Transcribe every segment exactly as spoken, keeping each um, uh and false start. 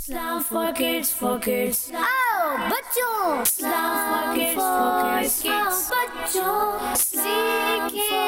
Islam for kids, for kids. आओ बच्चों, Islam for kids, for kids, kids. बच्चों सीखे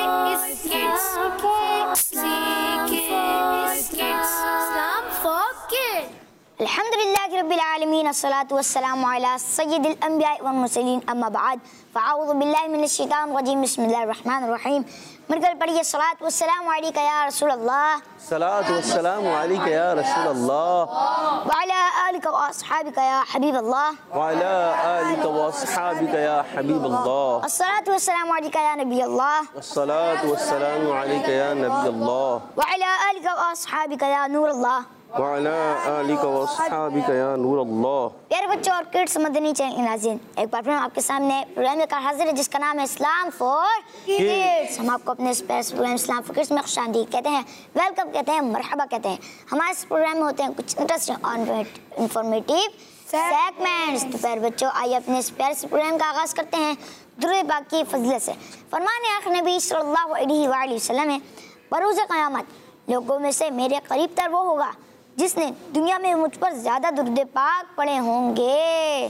इसके सीखे इसके Islam for kids. अल्हम्दुलिल्लाहि रब्बिल आलमीन अस्सलातु वस्सलामु अला सय्यिदिल अंबिया'i वल मुरसलीन अम्मा बाद फ़अऊज़ु बिल्लाहि मिनश शैतानिर रजीम बिस्मिल्लाहिर रहमानिर रहीम। मिलकर पढ़िए सलात वस्सलामु अलैका या रसूल अल्लाह, सलात वस्सलामु अलैका या रसूल अल्लाह, व अला आलिका व अस्हाबिका या हबीब अल्लाह, व अला आलिका व अस्हाबिका या हबीब अल्लाह, अस्सलातु वस्सलामु अलैका या नबी अल्लाह, अस्सलातु वस्सलामु अलैका या नबी अल्लाह, व अला आलिका व अस्हाबिका या नूर अल्लाह, व अला आलिका व अस्हाबिका या नूर अल्लाह। प्यारे बच्चों और किड्स मदनी चैनल नाज़रीन, एक बार फिर हम आपके सामने प्रोग्राम लेकर हाजिर है जिसका नाम है इस्लाम फॉर किड्स। हम आपको अपने special program Islam for kids में खुशामदीद कहते हैं, वेलकम कहते हैं, मरहबा कहते हैं। हमारे इस प्रोग्राम में होते हैं कुछ इंटरेस्टिंग और इंफॉर्मेटिव सेगमेंट्स। तो प्यारे बच्चों, आइए अपने इस प्यारे से प्रोग्राम का आगाज़ करते हैं दुरूद पाक की फज़ीलत से। फरमाने आखिर नबी सल्लल्लाहु अलैहि वसल्लम है, बरोज़ क़यामत लोगों में से मेरे करीब तर वो होगा जिसने दुनिया में मुझ पर ज्यादा दुरूद पाक पढ़े होंगे।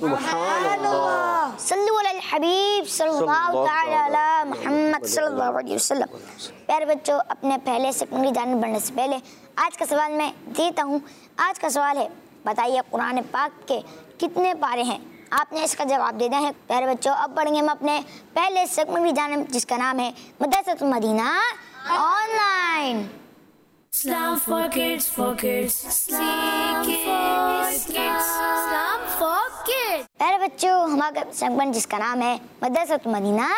सल्लु अलल हबीब सल्लल्लाहु तआला अला मुहम्मद सल्लल्लाहु अलैहि वसल्लम। प्यारे बच्चों, अपने पहले सेकंड की जानिब बढ़ने से पहले आज का सवाल मैं देता हूँ। आज का सवाल है, बताइए कुरान पाक के कितने पारे हैं? आपने इसका जवाब देना है। प्यारे बच्चों, अब पढ़ेंगे हम अपने पहले सेकंड की जानिब जिसका नाम है Madrasatul Madina online. Islam for kids, for kids. सीखे इसके Islam for kids. प्यारे बच्चों, हमारा सेगमेंट जिसका नाम है मदरसतुल मदीना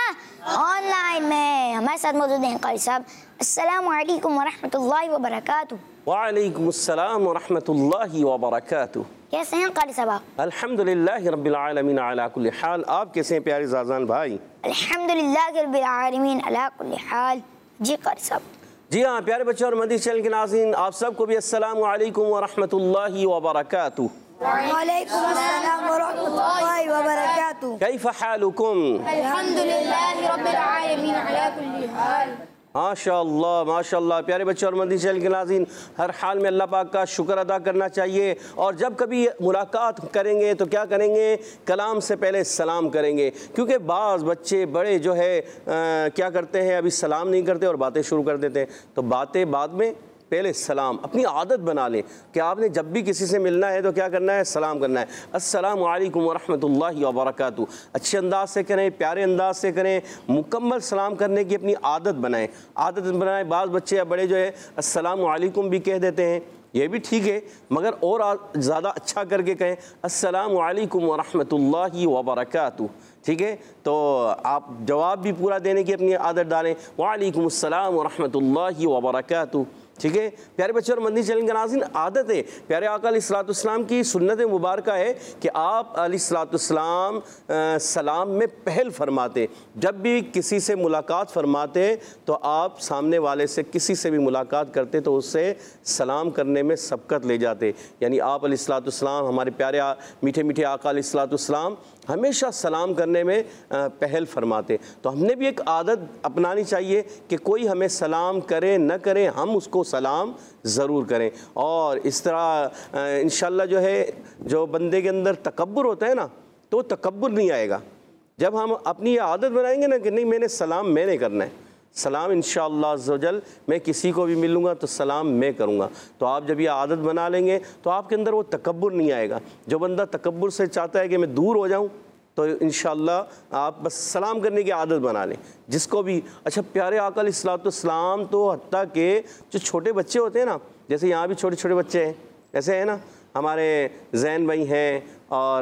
ऑनलाइन में हमारे साथ मौजूद हैं कारी साहब। अस्सलामु अलैकुम व रहमतुल्लाहि व बरकातुहू। वालेकुम अस्सलाम व रहमतुल्लाहि व बरकातुहू। कैसे हैं कारी साहब? अल्हम्दुलिल्लाहि रब्बिल आलमीन अला कुल्ली हाल। आप कैसे हैं प्यारे जाज़ान भाई? अल्हम्दुलिल्लाहि रब्बिल आलमीन अला कुल्ली हाल। जी कारी साहब। जी हाँ प्यारे बच्चों और मदनी चैनल के नाज़रीन, आप सबको भी अस्सलामु अलैकुम व रहमतुल्लाहि व बरकातुहू। वालेकुम अस्सलाम व रहमतुल्लाहि व बरकातुहू। कैफ़ हालुकुम? अल्हम्दुलिल्लाहि रब्बिल आलमीन अला कुल्ली हाल। माशाअल्लाह माशाअल्लाह। प्यारे बच्चे और मदनी चैनल के नाज़रीन, हर हाल में अल्लाह पाक का शुक्र अदा करना चाहिए। और जब कभी मुलाकात करेंगे तो क्या करेंगे? कलाम से पहले सलाम करेंगे, क्योंकि बाज़ बच्चे बड़े जो है आ, क्या करते हैं, अभी सलाम नहीं करते और बातें शुरू कर देते हैं। तो बातें बाद में, पहले सलाम। अपनी आदत बना लें कि आपने जब भी किसी से मिलना है तो क्या करना है? सलाम करना है। अस्सलामु अलैकुम व रहमतुल्लाहि व बरकातुहू। अच्छे अंदाज से करें, प्यारे अंदाज से करें, मुकम्मल सलाम करने की अपनी आदत बनाएं। आदत बनाएं। बाज़ बच्चे या बड़े जो है अस्सलामु अलैकुम भी कह देते हैं, ये भी ठीक है, मगर और ज़्यादा अच्छा करके कहें अस्सलामु अलैकुम व रहमतुल्लाहि व बरकातुहू। ठीक है, तो आप जवाब भी पूरा देने की अपनी आदत डालें, वालेकुम अस्सलाम व रहमतुल्लाहि व बरकातुहू। ठीक है प्यारे बच्चों और मदनी चैनल के नाज़रीन, आदत है, प्यारे आका अलैहिस्सलाम की सुन्नत मुबारक है कि आप अलैहिस्सलाम सलाम में पहल फरमाते। जब भी किसी से मुलाकात फरमाते तो आप सामने वाले से किसी से भी मुलाकात करते तो उससे सलाम करने में सबकत ले जाते। यानी आप अलैहिस्सलाम, हमारे प्यारे मीठे मीठे आका अलैहिस्सलाम हमेशा सलाम करने में पहल फरमाते। तो हमने भी एक आदत अपनानी चाहिए कि कोई हमें सलाम करे न करे, हम उसको सलाम ज़रूर करें। और इस तरह इंशाअल्लाह जो है, जो बंदे के अंदर तकब्बुर होता है ना, तो तकब्बुर नहीं आएगा। जब हम अपनी ये आदत बनाएंगे ना कि नहीं, मैंने सलाम मैंने करना है, सलाम इंशाअल्लाह अज़्ज़वजल मैं किसी को भी मिलूँगा तो सलाम मैं करूँगा। तो आप जब ये आदत बना लेंगे तो आपके अंदर वो तकब्बुर नहीं आएगा। जो बंदा तकब्बुर से चाहता है कि मैं दूर हो जाऊँ, तो इंशाअल्लाह आप बस सलाम करने की आदत बना लें जिसको भी। अच्छा प्यारे आका अलैहिस्सलाम तो हत्ता के जो छोटे बच्चे होते हैं ना, जैसे यहाँ भी छोटे छोटे बच्चे हैं, ऐसे है ना, हमारे जैन भाई हैं और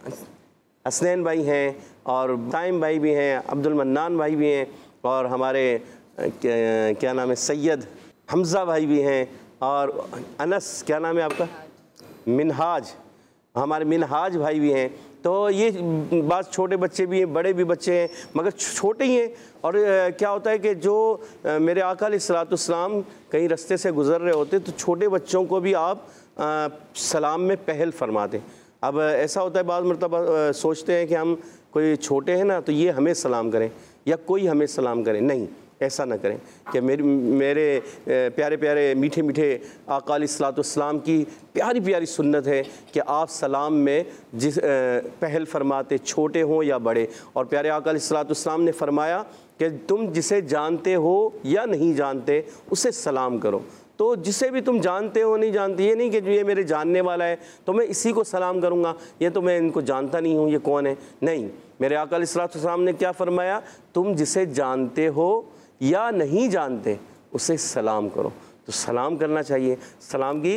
हसनैन भाई हैं और ताइम भाई भी हैं, अब्दुल मन्नान भाई भी हैं, और हमारे क्या नाम है, सैयद हमज़ा भाई भी हैं, और अनस क्या नाम है आपका, मिनहाज, हमारे मिनहाज भाई भी हैं। तो ये बात छोटे बच्चे भी हैं, बड़े भी बच्चे हैं, मगर छोटे ही हैं। और क्या होता है कि जो मेरे आका अलैहिस्सलाम कहीं रास्ते से गुज़र रहे होते तो छोटे बच्चों को भी आप आ, सलाम में पहल फरमाते। अब ऐसा होता है बाज़ मरतबा सोचते हैं कि हम कोई छोटे हैं ना तो ये हमें सलाम करें या कोई हमें सलाम करें, नहीं, ऐसा ना करें कि मेरे मेरे प्यारे प्यारे मीठे मीठे आका अलैहिस्सलाम की प्यारी प्यारी सुन्नत है कि आप सलाम में जिस पहल फरमाते, छोटे हों या बड़े। और प्यारे आका अलैहिस्सलाम ने फरमाया कि तुम जिसे जानते हो या नहीं जानते उसे सलाम करो। तो जिसे भी तुम जानते हो नहीं जानते, ये नहीं कि ये मेरे जानने वाला है तो मैं इसी को सलाम करूँगा, ये तो मैं इनको जानता नहीं हूँ, ये कौन है। नहीं, मेरे आका अलैहिस्सलाम ने क्या फरमाया, तुम जिसे जानते हो या नहीं जानते उसे सलाम करो। तो सलाम करना चाहिए, सलाम की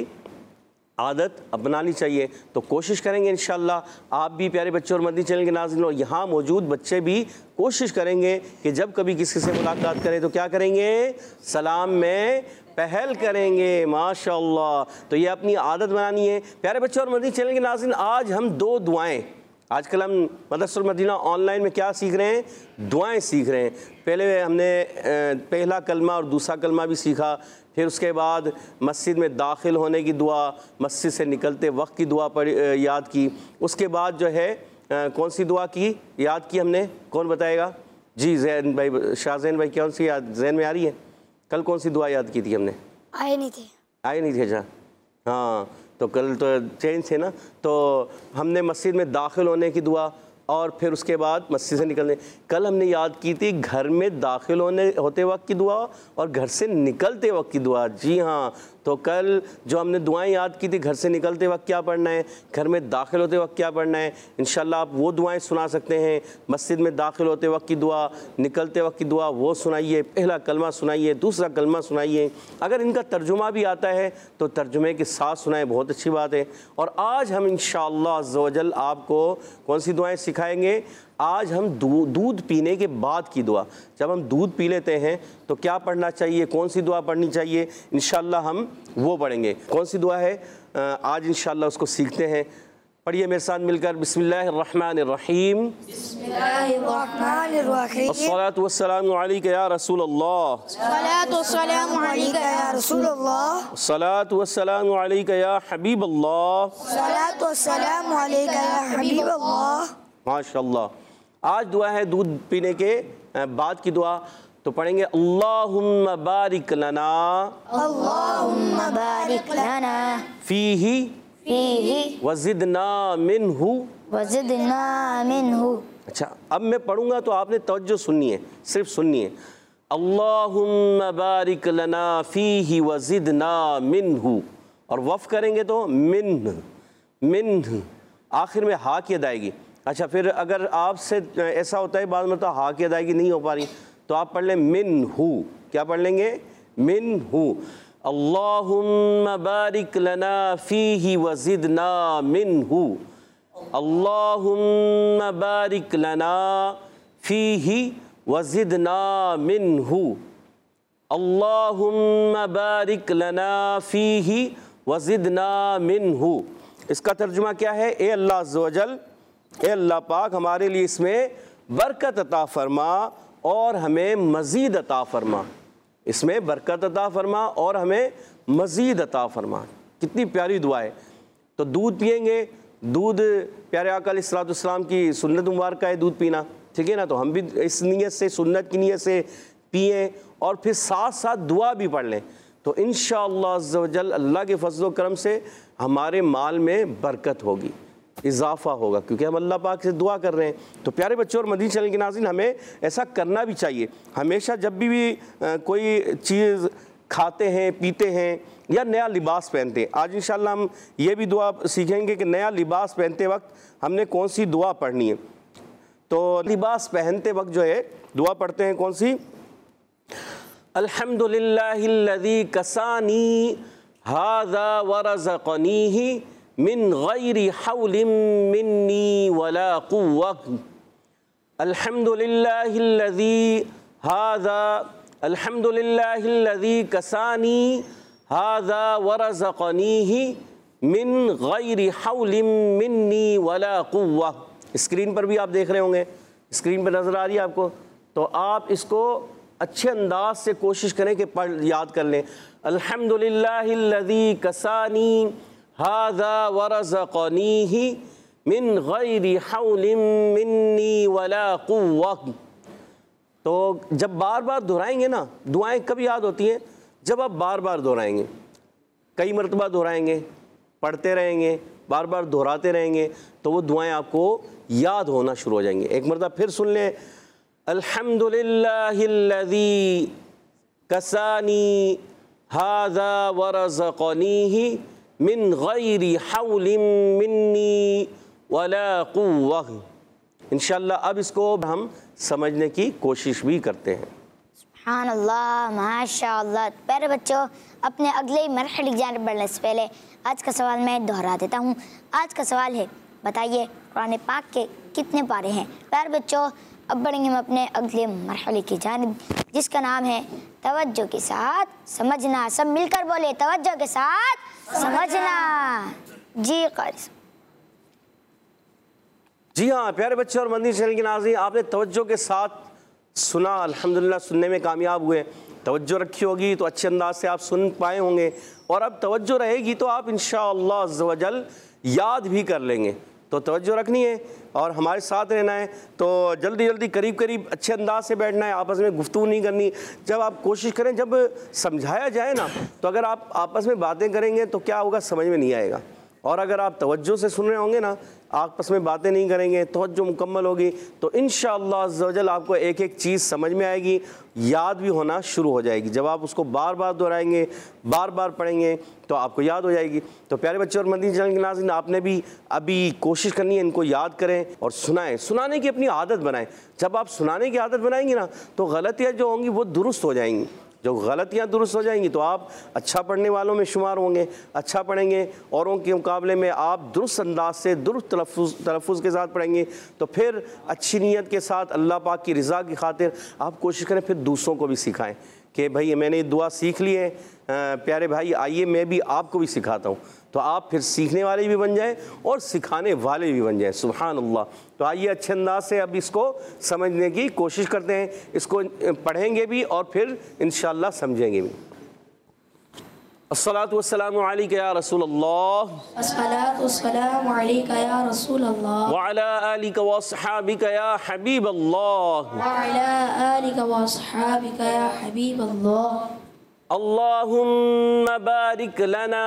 आदत अपनानी चाहिए। तो कोशिश करेंगे इंशाअल्लाह आप भी प्यारे बच्चे और मदनी चैनल के नाज़रीन और यहाँ मौजूद बच्चे भी कोशिश करेंगे कि जब कभी किसी से मुलाकात करें तो क्या करेंगे, सलाम में पहल करेंगे। माशाअल्लाह, तो ये अपनी आदत बनानी है। प्यारे बच्चे और मदनी चैनल के नाज़रीन, आज हम दो दुआएं, आजकल हम मदरसुल मदीना ऑनलाइन में क्या सीख रहे हैं, दुआएं सीख रहे हैं। पहले हमने पहला कलमा और दूसरा कलमा भी सीखा, फिर उसके बाद मस्जिद में दाखिल होने की दुआ, मस्जिद से निकलते वक्त की दुआ पढ़ याद की। उसके बाद जो है कौन सी दुआ की याद की हमने, कौन बताएगा? जी जैन भाई, शाहजैन भाई, कौन सी याद जैन में आ रही है? कल कौन सी दुआ याद की थी हमने? आए नहीं थे आए नहीं थे अच्छा, हाँ तो कल तो चेंज थे ना। तो हमने मस्जिद में दाखिल होने की दुआ और फिर उसके बाद मस्जिद से निकलने। कल हमने याद की थी घर में दाखिल होने होते वक्त की दुआ और घर से निकलते वक्त की दुआ। जी हाँ, तो कल जो हमने दुआएं याद की थी, घर से निकलते वक्त क्या पढ़ना है, घर में दाखिल होते वक्त क्या पढ़ना है, इंशाल्लाह आप वो दुआएं सुना सकते हैं। मस्जिद में दाखिल होते वक्त की दुआ, निकलते वक्त की दुआ वो सुनाइए, पहला कलमा सुनाइए, दूसरा कलमा सुनाइए। अगर इनका तर्जुमा भी आता है तो तर्जुमे के साथ सुनाए, बहुत अच्छी बात है। और आज हम इंशाअल्लाह अज़्ज़ व जल आपको कौन सी दुआएँ सिखाएँगे? आज हम दूध पीने के बाद की दुआ। जब हम दूध पी लेते हैं तो क्या पढ़ना चाहिए, कौन सी दुआ पढ़नी चाहिए, इंशाअल्लाह हम वो पढ़ेंगे। कौन सी दुआ है आज इंशाअल्लाह उसको सीखते हैं। पढ़िए मेरे साथ मिलकर, बिस्मिल्लाहिर्रहमानिर्रहीम। बिस्मिल्लाहिर्रहमानिर्रहीम। अस्सलातु वस्सलामु अलैका या रसूलल्लाह। अस्सलातु वस्सलामु अलैका या रसूलल्लाह। अस्सलातु वस्सलामु अलैका या हबीबल्लाह। अस्सलातु वस्सलामु अलैका या हबीबल्लाह। माशाअल्लाह। आज दुआ है दूध पीने के बाद की दुआ, तो पढ़ेंगे अल्लाहुम्मा बारिक लना, अल्लाहुम्मा बारिक लना फीही फीही वज़िदना मिन्हु वज़िदना मिन्हु। अच्छा, अब मैं पढ़ूंगा तो आपने तवज्जो सुननी है, सिर्फ सुननी है। अल्लाहुम्मा बारिक लना फीही वज़िदना मिन्हु, और वफ़ करेंगे तो मिन्ह मिन्ह, आखिर में हा की अदायगी। अच्छा, फिर अगर आपसे ऐसा होता है बाद में तो हा की अदायगी नहीं हो पा रही तो आप पढ़ लें मिन्हु। क्या पढ़ लेंगे? मिन्हु। अल्लाहुम्मा बारिक लना फीही वज़िदना मिन्हु, अल्लाहुम्मा बारिक लना फीही वज़िदना मिन्हु, अल्लाहुम्मा बारिक लना फीही वज़िदना मिन्हु। इसका तर्जुमा क्या है? ए अल्लाह अज़्ज़ व जल, ए अल्लाह पाक हमारे लिए इसमें बरकत अता फरमा और हमें मज़ीद अता फरमा। इसमें बरकत अता फरमा और हमें मज़ीद अता फरमा। कितनी प्यारी दुआ है। तो दूध पिएंगे, दूध प्यारे आका अलैहिस्सलाम की सुन्नत मुबारक है दूध पीना, ठीक है ना। तो हम भी इस नीयत से, सुन्नत की नीयत से पिएँ और फिर साथ साथ दुआ भी पढ़ लें। तो इंशाअल्लाह अज़्ज़ व जल अल्लाह के फज़ल व करम से हमारे माल में बरकत होगी, इजाफ़ा होगा, क्योंकि हम अल्लाह पाक से दुआ कर रहे हैं। तो प्यारे बच्चों और मदनी चैनल के नाज़रीन, हमें ऐसा करना भी चाहिए। हमेशा जब भी, भी आ, कोई चीज़ खाते हैं, पीते हैं या नया लिबास पहनते हैं, आज इंशाअल्लाह हम ये भी दुआ सीखेंगे कि नया लिबास पहनते वक्त हमने कौन सी दुआ पढ़नी है। तो लिबास पहनते वक्त जो है दुआ पढ़ते हैं कौन सी? अल्हम्दुलिल्लाहिल्लज़ी कसानी हाज़ा व रज़क़नीही मिन गैरि हौलिम मिन्नी वला कुव्वत, अल्हम्दुलिल्लाहिल्लज़ी हाज़ा अल्हम्दुलिल्लाहिल्लज़ी कसानी हाज़ा व रज़क़नीही मिन गैरि हौलिम मिन्नी वला कुव्वत। स्क्रीन पर भी आप देख रहे होंगे, स्क्रीन पर नज़र आ रही है आपको। तो आप इसको अच्छे अंदाज से कोशिश करें कि पढ़ याद कर लें। अल्हम्दुलिल्लाहिल्लज़ी कसानी हाज़ा व रज़क़नीही मिन गैरि हौलिम मिन्नी वला कुव्वत। तो जब बार बार दोहराएंगे ना, दुआएं कब याद होती हैं? जब आप बार बार दोहराएंगे, कई मरतबा दोहराएंगे, पढ़ते रहेंगे, बार बार दोहराते रहेंगे, तो वो दुआएं आपको याद होना शुरू हो जाएंगी। एक मरतबा फिर सुन लें, अल्हम्दुलिल्लाहिल्लज़ी कसानी हाज़ा वरज़क़नीही मिन गैरि हौलिन मिन्नी वला कुव्वह। इंशाअल्लाह अब इसको हम समझने की कोशिश भी करते हैं। सुभान अल्लाह, माशाअल्लाह। प्यारे बच्चों, अपने अगले मरहले की जानिब बढ़ने से पहले आज का सवाल मैं दोहरा देता हूँ। आज का सवाल है, बताइए कुरान पाक के कितने पारे हैं? प्यारे बच्चों, अब बढ़ेंगे हम अपने अगले मरहले की जानिब, जिसका नाम है तवज्जो के साथ समझना। सब मिलकर बोले, तवज्जो के साथ समझना। जी क़ारी। जी हाँ प्यारे बच्चे और मदनी चैनल के नाज़रीन, आपने तवज्जो के साथ सुना, अल्हम्दुलिल्लाह सुनने में कामयाब हुए। तवज्जो रखी होगी तो अच्छे अंदाज से आप सुन पाए होंगे, और अब तवज्जो रहेगी तो आप इंशाअल्लाह अज़्ज़ व जल याद भी कर लेंगे। तो तवज्जो रखनी है और हमारे साथ रहना है। तो जल्दी जल्दी करीब करीब अच्छे अंदाज से बैठना है, आपस में गुफ्तगू नहीं करनी। जब आप कोशिश करें, जब समझाया जाए ना, तो अगर आप आपस में बातें करेंगे तो क्या होगा, समझ में नहीं आएगा। और अगर आप तवज्जो से सुन रहे होंगे ना, आपस में बातें नहीं करेंगे, तवज्जो मुकम्मल होगी, तो इंशाअल्लाह अज़्ज़ व जल आपको एक एक चीज़ समझ में आएगी, याद भी होना शुरू हो जाएगी। जब आप उसको बार बार दोहराएंगे, बार बार पढ़ेंगे, तो आपको याद हो जाएगी। तो प्यारे बच्चे और मदनी चैनल के नाज़रीन, आपने भी अभी कोशिश करनी है, इनको याद करें और सुनाएं। सुनाने की अपनी आदत बनाएं। जब आप सुनाने की आदत बनाएंगे ना, तो गलतियाँ जो होंगी वो दुरुस्त हो जाएंगी। जो गलतियाँ दुरुस्त हो जाएंगी तो आप अच्छा पढ़ने वालों में शुमार होंगे, अच्छा पढ़ेंगे, औरों के मुकाबले में आप दुरुस्त अंदाज से दुरुस्त तलफ़ुज़ तलफ़ुज़ के साथ पढ़ेंगे। तो फिर अच्छी नीयत के साथ अल्लाह पाक की रज़ा की खातिर आप कोशिश करें, फिर दूसरों को भी सिखाएं कि भाई मैंने ये दुआ सीख ली है, प्यारे भाई आइए मैं भी आपको भी सिखाता हूँ। तो आप फिर सीखने वाले भी बन जाएं और सिखाने वाले भी बन जाएं। सुभान अल्लाह। तो आइए अच्छे अंदाज से अब इसको समझने की कोशिश करते हैं, इसको पढ़ेंगे भी और फिर इंशाअल्लाह समझेंगे भी। अस्सलातु वस्सलामु अलैका या रसूल अल्लाह, अस्सलातु वस्सलामु अलैका या रसूल अल्लाह, व अला आलिका व अस्हाबिका या हबीब अल्लाह, व अला आलिका व अस्हाबिका या हबीब अल्लाह। अल्लाहुम्मा बारिक लना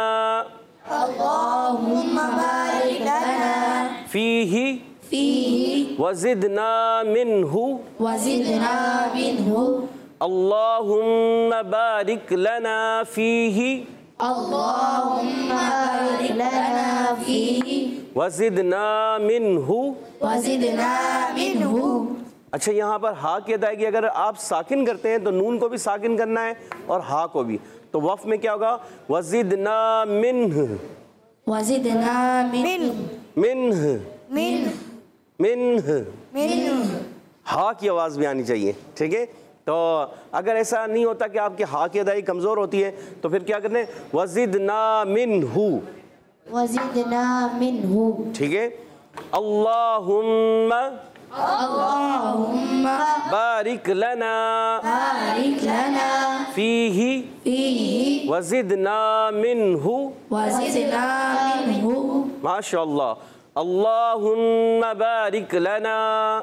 अल्लाहुम्मा बारिक लना फीही फीही वज़िदना मिन्हु वज़िदना मिन्हु। अल्लाहुम्मा बारिक लना फीही अल्लाहुम्मा बारिक लना फीही वज़िदना मिन्हु वज़िदना मिन्हु। अच्छा, यहाँ पर हा की अदायगी अगर आप साकिन करते हैं तो नून को भी साकिन करना है और हा को भी। तो वफ़ में क्या होगा, वज़िदना मिन्ह वज़िदना मिन्हु मिन्ह मिन मिन्ह। मिन हा की आवाज़ भी आनी चाहिए, ठीक है। तो अगर ऐसा नहीं होता कि आपकी हा की अदायगी कमज़ोर होती है, तो फिर क्या करते हैं, वज़िदना मिन्हु, वज़िदना मिन्हु। ठीक है। अल्लाहुम्मा अल्लाहुम्मा बारिक लना बारिक लना फीही फीही वज़िदना मिन्हु। वज़िदना मिन्हु। माशाअल्लाह। अल्लाहुम्मा बारिक लना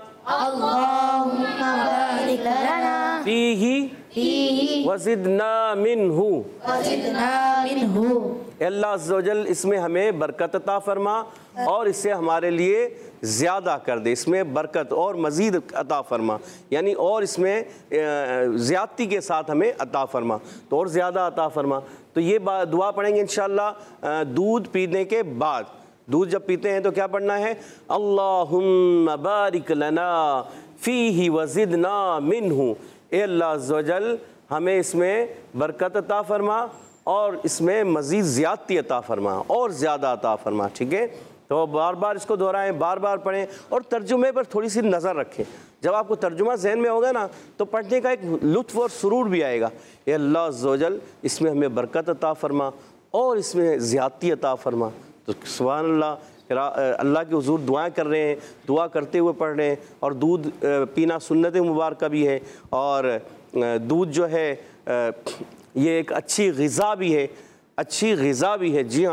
अल्लाहुम्मा बारिक लना फीही फीही वज़िदना मिन्हु। वज़िदना मिन्हु। अल्लाह अज़्ज़ व जल इसमें हमें बरकत अता फरमा और इससे हमारे लिए ज़्यादा कर दे, इसमें बरकत और मज़ीद अता फरमा, यानी और इसमें ज़्यादती के साथ हमें अता फरमा, तो और ज़्यादा अता फरमा। तो ये दुआ पढ़ेंगे इंशाअल्लाह दूध पीने के बाद। दूध जब पीते हैं तो क्या पढ़ना है, अल्लाहुम्मा बारिक लना फ़ीही वज़िदना मिन्हु। ए अल्लाह अज़्ज़ व जल हमें इसमें बरकत अता फरमा और इसमें मज़ीद ज़्यादती अता फरमा और ज़्यादा अता फरमा, ठीक है। तो बार बार इसको दोहराएं, बार बार पढ़ें और तर्जुमे पर थोड़ी सी नज़र रखें। जब आपको तर्जुमा जहन में होगा ना, तो पढ़ने का एक लुत्फ़ और सुरूर भी आएगा। ए अल्लाह अज़्ज़ व जल इसमें हमें बरकत अता फरमा और इसमें ज़्यादती अता फरमा। तो सुभान अल्लाह, अल्लाह के हुज़ूर दुआएं कर रहे हैं, दुआ करते हुए पढ़ रहे हैं। और दूध पीना सुन्नत मुबारक भी है, और दूध जो है ये एक अच्छी ग़िज़ा भी है, अच्छी ग़िज़ा भी है। जी हाँ,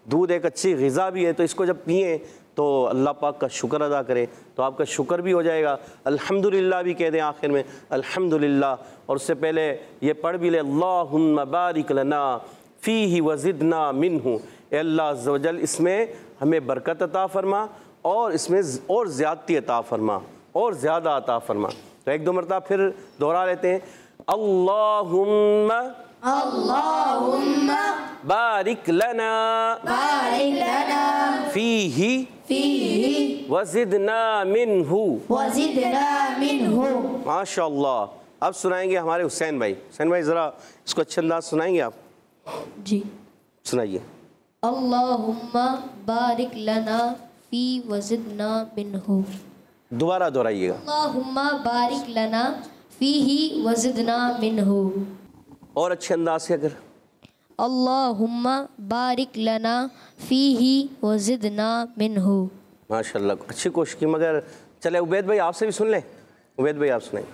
दूध एक अच्छी ग़िज़ा भी है, तो इसको जब पिएँ तो अल्लाह पाक का शुक्र अदा करें तो आपका शुक्र भी हो जाएगा। अल्हम्दुलिल्लाह भी कह दें आखिर में अल्हम्दुलिल्लाह, और उससे पहले ये पढ़ भी ले अल्लाहुम्मा बारिक लना फ़ीही वज़िदना मिन्हु, ए अल्लाह अज़्ज़ व जल इसमें हमें बरकत अता फ़रमा और इसमें और ज़्यादती अता फ़रमा और ज़्यादा अता फ़रमा। तो एक दो मरतबा फिर दोहरा लेते हैं अल्लाहुम्मा अल्लाहुम्मा बारिक लना बारिक लना फ़ीही फीही वज़िदना मिन्हु। वज़िदना मिन्हु। माशाअल्लाह। अब सुनाएंगे हमारे हुसैन भाई। हुसैन भाई ज़रा इसको अच्छे अंदाज सुनाएंगे आप? जी। सुनाइए। अल्लाहुम्मा बारिक लना फी वज़िदना मिन्हु। दोबारा दोहराइएगा। अल्लाहुम्मा बारिक लना फीही वज़िदना मिन्हु। और अच्छे अंदाज से अगर अल्लाहुम्मा बारिक लना फीही वज़िदना मिन्हु। माशाल्लाह, अच्छी कोशिश की। मगर चले उबैद भाई आपसे भी सुन लें। उबैद भाई आप सुनाइए।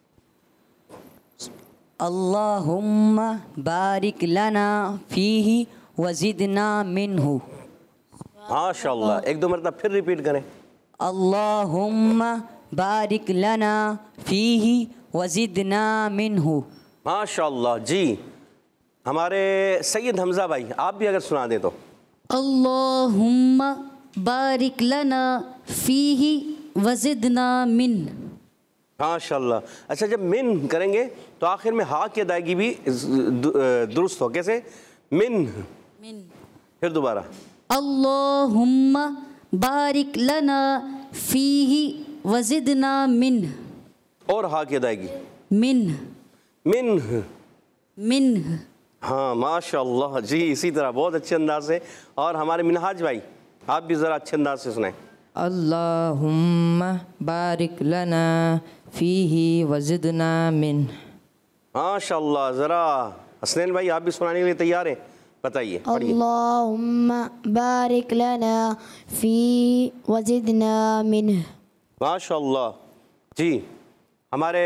अल्लाहुम्मा बारिक लना फ़ीही वज़िदना मिन्हु। माशाल्लाह, एक दो मरतबा फिर रिपीट करें। अल्लाहुम्मा बारिक लना फ़ीही वज़िदना मिन्हु। माशाल्लाह जी। हमारे सैयद हमज़ा भाई आप भी अगर सुना दें तो। अल्लाहुम्मा बारिक लना फ़ीही वज़िदना मिन। माशाल्लाह। अच्छा, जब मिन करेंगे तो आखिर में हा की अदायगी भी दुरुस्त हो। कैसे? मिन मिन। फिर दोबारा अल्लाहुम्मा बारिक लना फ़ीही वज़िदना मिन। और हा की अदायगी मिन मिन मिन। हाँ माशाल्लाह जी, इसी तरह बहुत अच्छे अंदाज से। और हमारे मिनहाज भाई आप भी ज़रा अच्छे अंदाज से सुनाएं। अल्लाहुम्मा बारिक लना फ़ीही वज़िदना मिन। माशाल्लाह। ज़रा हसनैन भाई आप भी सुनाने के लिए तैयार हैं? बताइए, पढ़िए। अल्लाहुम्मा बारिक लना फी वज़िदना मिन। माशाल्लाह जी। हमारे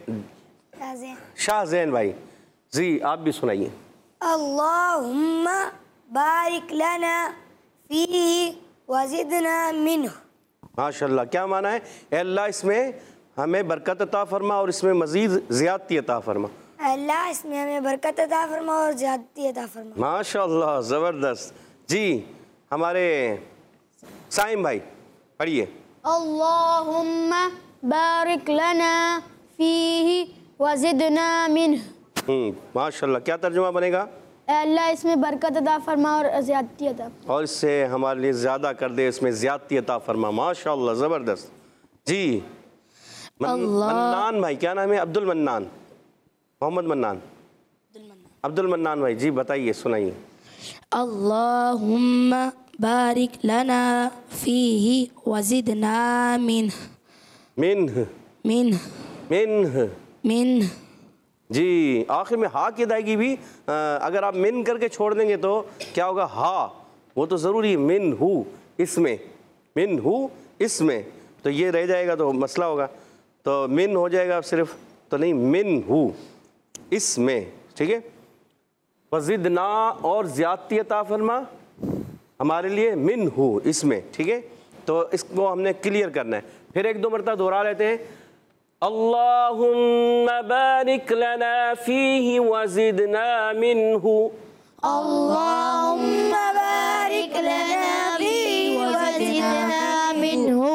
शाहज़ैन भाई जी आप भी सुनाइए। अल्लाहुम्मा बारिक लना फीही वज़िदना मिन्हु। माशाल्लाह। क्या माना है? ए अल्लाह इसमें हमें बरकत अता फरमा और इसमें मज़ीद ज़ियादती अता फरमा। अल्लाह इसमें हमें बरकत अता फरमा और ज़्यादती अता फरमा। माशाल्लाह, ज़बरदस्त जी। हमारे साइम भाई पढ़िए। अल्लाहुम्मा बारिक लना फीही वज़िदना मिन्हु। हम्म माशाल्लाह। क्या तर्जुमा बनेगा? अल्लाह इसमें बरकत अता फरमा और ज़्यादती अता और इससे हमारे लिए ज़्यादा कर दे, इसमें ज़्यादती अता फरमा। माशाल्लाह, ज़बरदस्त जी। मन, मन्नान भाई, क्या नाम है? अब्दुल मन्नान, मोहम्मद मन्नान, अब्दुल मन्नान भाई जी बताइए, सुनाइए। अल्लाहुम्मा बारिक लना फीही वज़िदना मिन। मिन मिन मिन मिन। जी। आखिर में हा की अदायगी भी आ, अगर आप मिन करके छोड़ देंगे तो क्या होगा? हा वो तो ज़रूरी है। मिन हु इसमें, मिन हु इसमें, तो ये रह जाएगा तो मसला होगा। तो मिन हो जाएगा सिर्फ, तो नहीं, मिन हु इसमें। ठीक है। वज़िदना और ज़्यादती अता फरमा हमारे लिए मिन हु इसमें। ठीक है। तो इसको हमने क्लियर करना है। फिर एक दो मरतबा दोहरा लेते हैं। अल्लाहुम्मा बारिक लना फ़ीही वज़िदना मिन्हु। अल्लाहुम्मा बारिक लना फीही वज़िदना मिन्हु।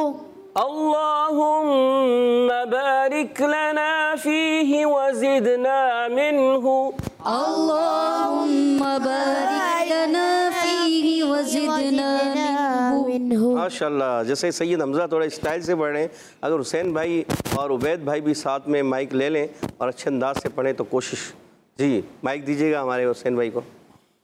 अल्लाहुम्मा बारिक लना फ़ीही वज़िदना मिन्हु। अल्लाहुम्मा बारिक लना फ़ीही वज़िदना मिन्हु। माशाल्लाह। जैसे सैयद हमज़ा थोड़ा स्टाइल से पढ़ रहे हैं, अगर हुसैन भाई और उबैद भाई भी साथ में माइक ले लें और अच्छे अंदाज से पढ़ें तो कोशिश। जी माइक दीजिएगा हमारे हुसैन भाई को।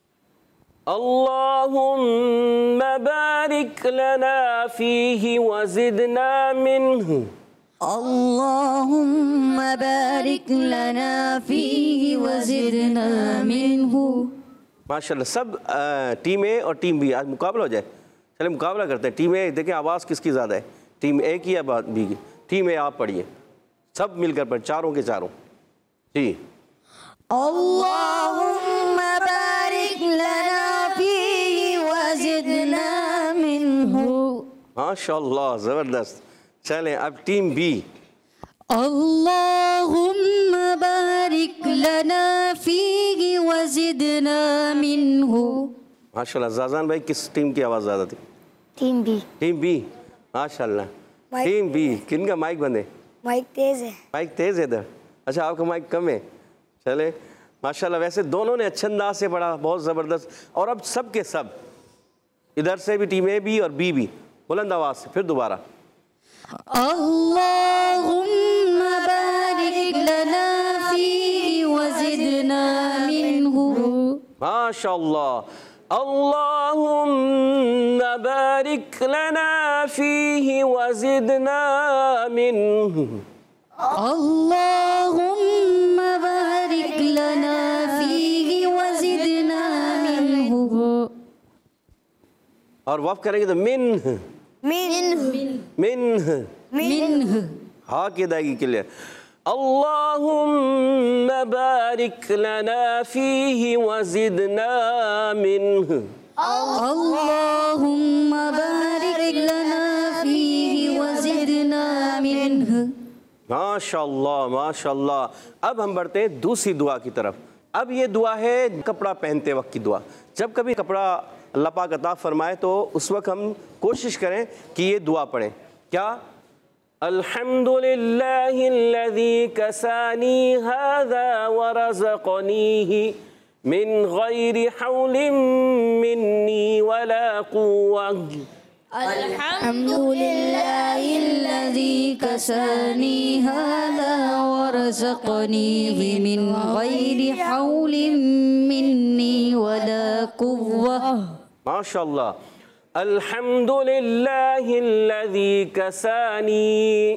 अल्लाहुम्मा बारिक लना फ़ीही वज़िदना मिन्हु। अल्लाहुम्मा बारिक लना फ़ीही वज़िदना मिन्हु। माशाल्लाह। सब आ, टीम ए और टीम बी आज मुकाबला हो जाए। चलिए मुकाबला करते हैं। टीम ए देखें आवाज़ किसकी ज़्यादा है, टीम ए की या बी की? टीम ए आप पढ़िए, सब मिलकर पढ़, चारों के चारों। जी। अल्लाहुम्मा बारिक लना फ़ीही माशाल्लाह, ज़बरदस्त। चलें अब टीम बी। अल्लाहुम्मा बारिक लना फीही वज़िदना मिन्हु। माशाल्लाह। जाजान भाई किस टीम की आवाज़ ज़्यादा थी? Team B. टीम बी, माशाल्लाह। माइक- टीम बी, किनका माइक बंद है? माइक तेज है। माइक तेज़ है इधर, अच्छा आपका माइक कम है। चले माशाल्लाह। वैसे दोनों ने अच्छे अंदाज से पढ़ा, बहुत ज़बरदस्त। और अब सब के सब, इधर से भी टीम ए भी और बी भी, बुलंद आवाज़ से फिर दोबारा। अल्लाहुम्मा बारिक लना फीही वज़िदना मिन्हु। माशाल्लाह। अल्लाहुम्मा बारिक लना फीही वज़िदना मिन्हु। अल्लाहुम्मा बारिक लना फीही वज़िदना मिन्हु। और वक़्फ़ करेंगे तो मिन्ह, मिन्ह मिन्ह, मिन्ह। हाँ की अदायगी क्लियर। अल्लाहुम्मा बारिक लना फीही वज़िदना मिन्ह। अल्लाहुम्मा बारिक लना फीही वज़िदना मिन्ह। माशाल्लाह, माशाल्लाह। अब हम बढ़ते हैं दूसरी दुआ की तरफ। अब ये दुआ है कपड़ा पहनते वक्त की दुआ। जब कभी कपड़ा अल्लाह पाक अता फरमाए तो उस वक्त हम कोशिश करें कि ये दुआ पढ़ें। क्या? अल्हम्दुलिल्लाहिल्लज़ी कसानी हाज़ा व रज़क़नीही मिन गैरि हौलिन मिन्नी वला कुव्वा। अल्हम्दुलिल्लाहिल्लज़ी कसानी हाज़ा व रज़क़नीही मिन गैरि हौलिन मिन्नी वला कुव्वा। माशाल्लाह। अल्हम्दुलिल्लाहिल्लज़ी कसानी,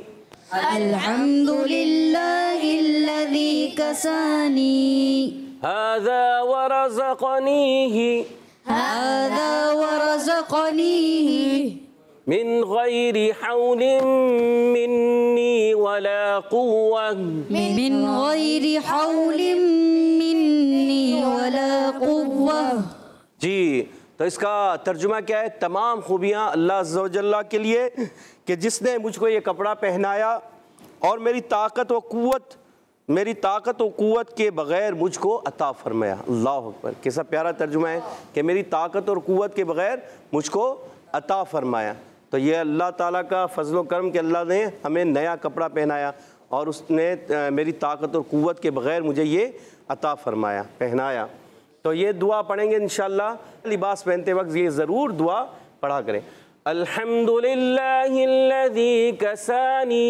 अल्हम्दुलिल्लाहिल्लज़ी कसानी हाज़ा व रज़क़नीही हाज़ा व रज़क़नीही मिन गैरि हौलिन मिन्नी वला कुव्वा। मिन गैरि हौलिन मिन्नी वला कुव्वा। जी, तो इसका तर्जुमा क्या है? तमाम खूबियाँ अल्लाह अज़्ज़ा व जल्ला के लिए कि जिसने मुझको ये कपड़ा पहनाया और मेरी ताकत व क़ुव्वत मेरी ताकत व क़ुव्वत के बग़ैर मुझको अता फरमाया। अल्लाह अकबर। कैसा प्यारा तर्जुमा है कि मेरी ताकत और क़ुव्वत के बग़ैर मुझको अता फरमाया। तो ये अल्लाह ताला का फ़ज़ल व करम कि अल्लाह ने हमें नया कपड़ा पहनाया और उसने मेरी ताकत और क़ुव्वत के बग़ैर मुझे ये अता फरमाया, पहनाया। तो ये दुआ पढ़ेंगे इंशाअल्लाह। लिबास पहनते वक्त ये ज़रूर दुआ पढ़ा करें। अल्हम्दुलिल्लाहिल्लज़ी कसानी,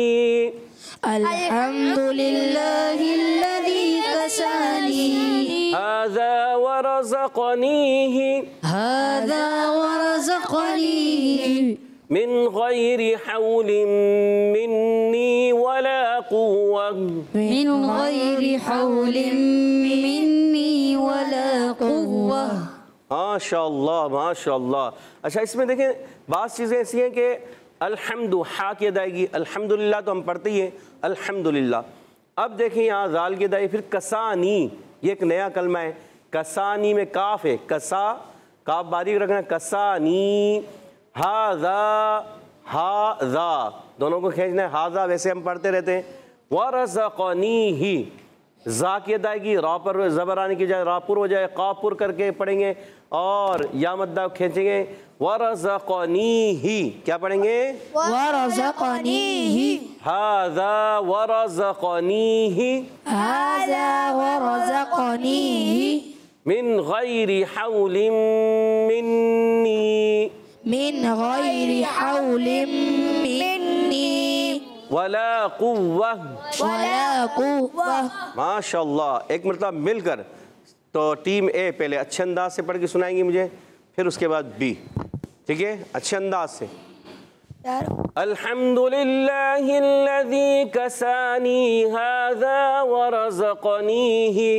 अल्हम्दुलिल्लाहिल्लज़ी कसानी हाज़ा व रज़क़नीही हाज़ा व रज़क़नीही मिन गैरि हौलिन मिन्नी वला कुव्वा। मिन गैरि हौलिन मिन्नी वला कुव्वा। माशाअल्लाह, माशाअल्लाह। अच्छा, इसमें देखें बात चीज़ें ऐसी हैं कि अल्हम्दु हा की अदायगी, अल्हम्दुलिल्लाह तो हम पढ़ते ही हैं अल्हम्दुलिल्लाह। अब देखें यहाँ जाल की अदायगी, फिर कसानी, ये एक नया कलमा है। कसानी में काफ है, कसा काफ बारीक रखना, कसानी। हाज़ा हाज़ा दोनों को खींचना है। हाज़ा वैसे हम पढ़ते रहते हैं। व रज़क़नीही, जा की अदायगी, रा पर ज़बर आने की जाए रापुर हो जाए, कापुर करके पढ़ेंगे और या मद्दा खींचेंगे। व रज़क़नीही क्या पढ़ेंगे? व रज़क़नीही हाज़ा व रज़क़नीही हाज़ा व रज़क़नीही मिन गैरि हौलिन मिन्नी मिन गैरि हौलिन मिन्नी वला कुव्वा। वला कुव्वा। माशाअल्लाह। एक मरतबा मिलकर तो टीम ए पहले अच्छे अंदाज से पढ़ के सुनाएंगी मुझे, फिर उसके बाद बी। ठीक है, अच्छे अंदाज से। अल्हम्दुलिल्लाहिल्लज़ी कसानी हाज़ा व रज़क़नीही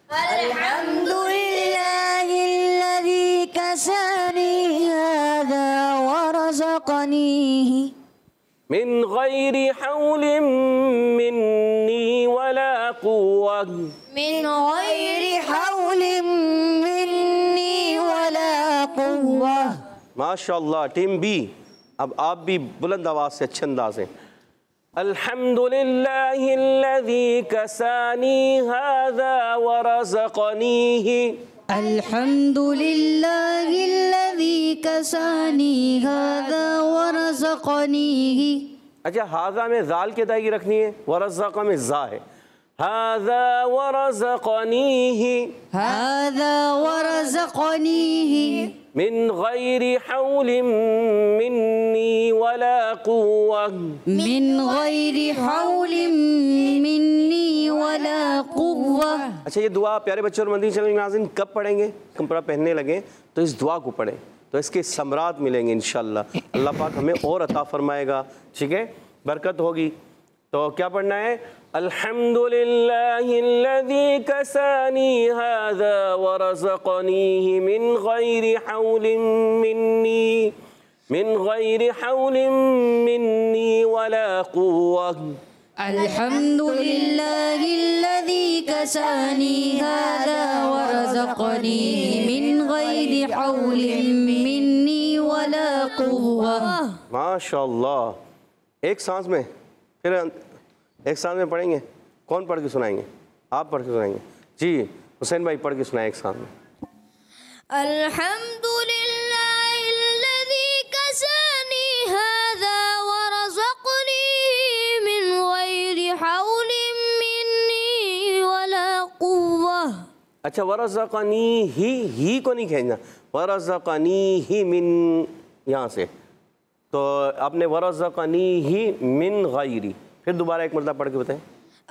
अल्हम्दुलिल्लाहिल्लज़ी कसानी हाज़ा व रज़क़नीही मिन गैरि हौलिन मिन्नी वला कुव्वा। मिन गैरि हौलिन मिन्नी वला कुव्वा। माशाअल्लाह। टीम बी अब आप भी बुलंद आवाज़ से अच्छे अंदाज से अल्हम्दुलिल्लाहिल्लज़ी कसानी हाज़ा व रज़क़नीही। अल्हम्दुलिल्लाहिल्लज़ी कसानी हाज़ा व रज़क़नीही। अच्छा, हाज़ा में ज़ाल की अदायगी रखनी है, व रज़क़ में ज़ा है। हाज़ा व रज़क़नीही, हाज़ा व रज़क़नीही मिन गैरि हौलिन मिन्नी वला कुव्वा, मिन गैरि हौलिन मिन्नी वला कुव्वा। अच्छा, ये दुआ प्यारे बच्चों और मदनी चैनल के नाज़रीन कब पढ़ेंगे? कपड़ा पहनने लगे तो इस दुआ को पढ़ें, तो इसके समरात मिलेंगे इंशाअल्लाह। अल्लाह पाक हमें और अता फरमाएगा, ठीक है, बरकत होगी। तो क्या पढ़ना है? अल्हम्दुलिल्लाहिल्लज़ी कसानी हाज़ा व रज़क़नीही मिन गैरि हौलिन मिन्नी मिन गैरि हौलिन मिन्नी वला कुव्वा। अल्हम्दुलिल्लाहिल्लज़ी कसानी हाज़ा व रज़क़नीही मिन गैरि हौलिन मिन्नी वला कुव्वा। माशाअल्लाह। एक सांस में, फिर एक सांस में पढ़ेंगे। कौन पढ़ के सुनाएंगे? आप पढ़ के सुनाएंगे जी। हुसैन भाई पढ़ के सुनाए एक सांस में। अल्हम्दुलिल्लाहिल्लज़ी कसानी हाज़ा व रज़क़नीही मिन गैरि हौलिन मिन्नी वला कुव्वा। अच्छा, वरज़क़नीही, ही को नहीं खींचना, वरज़क़नीही मिन, यहाँ से तो आपने वरज़क़नीही मिन गैरि। फिर दोबारा एक मरतबा पढ़ के बताएं।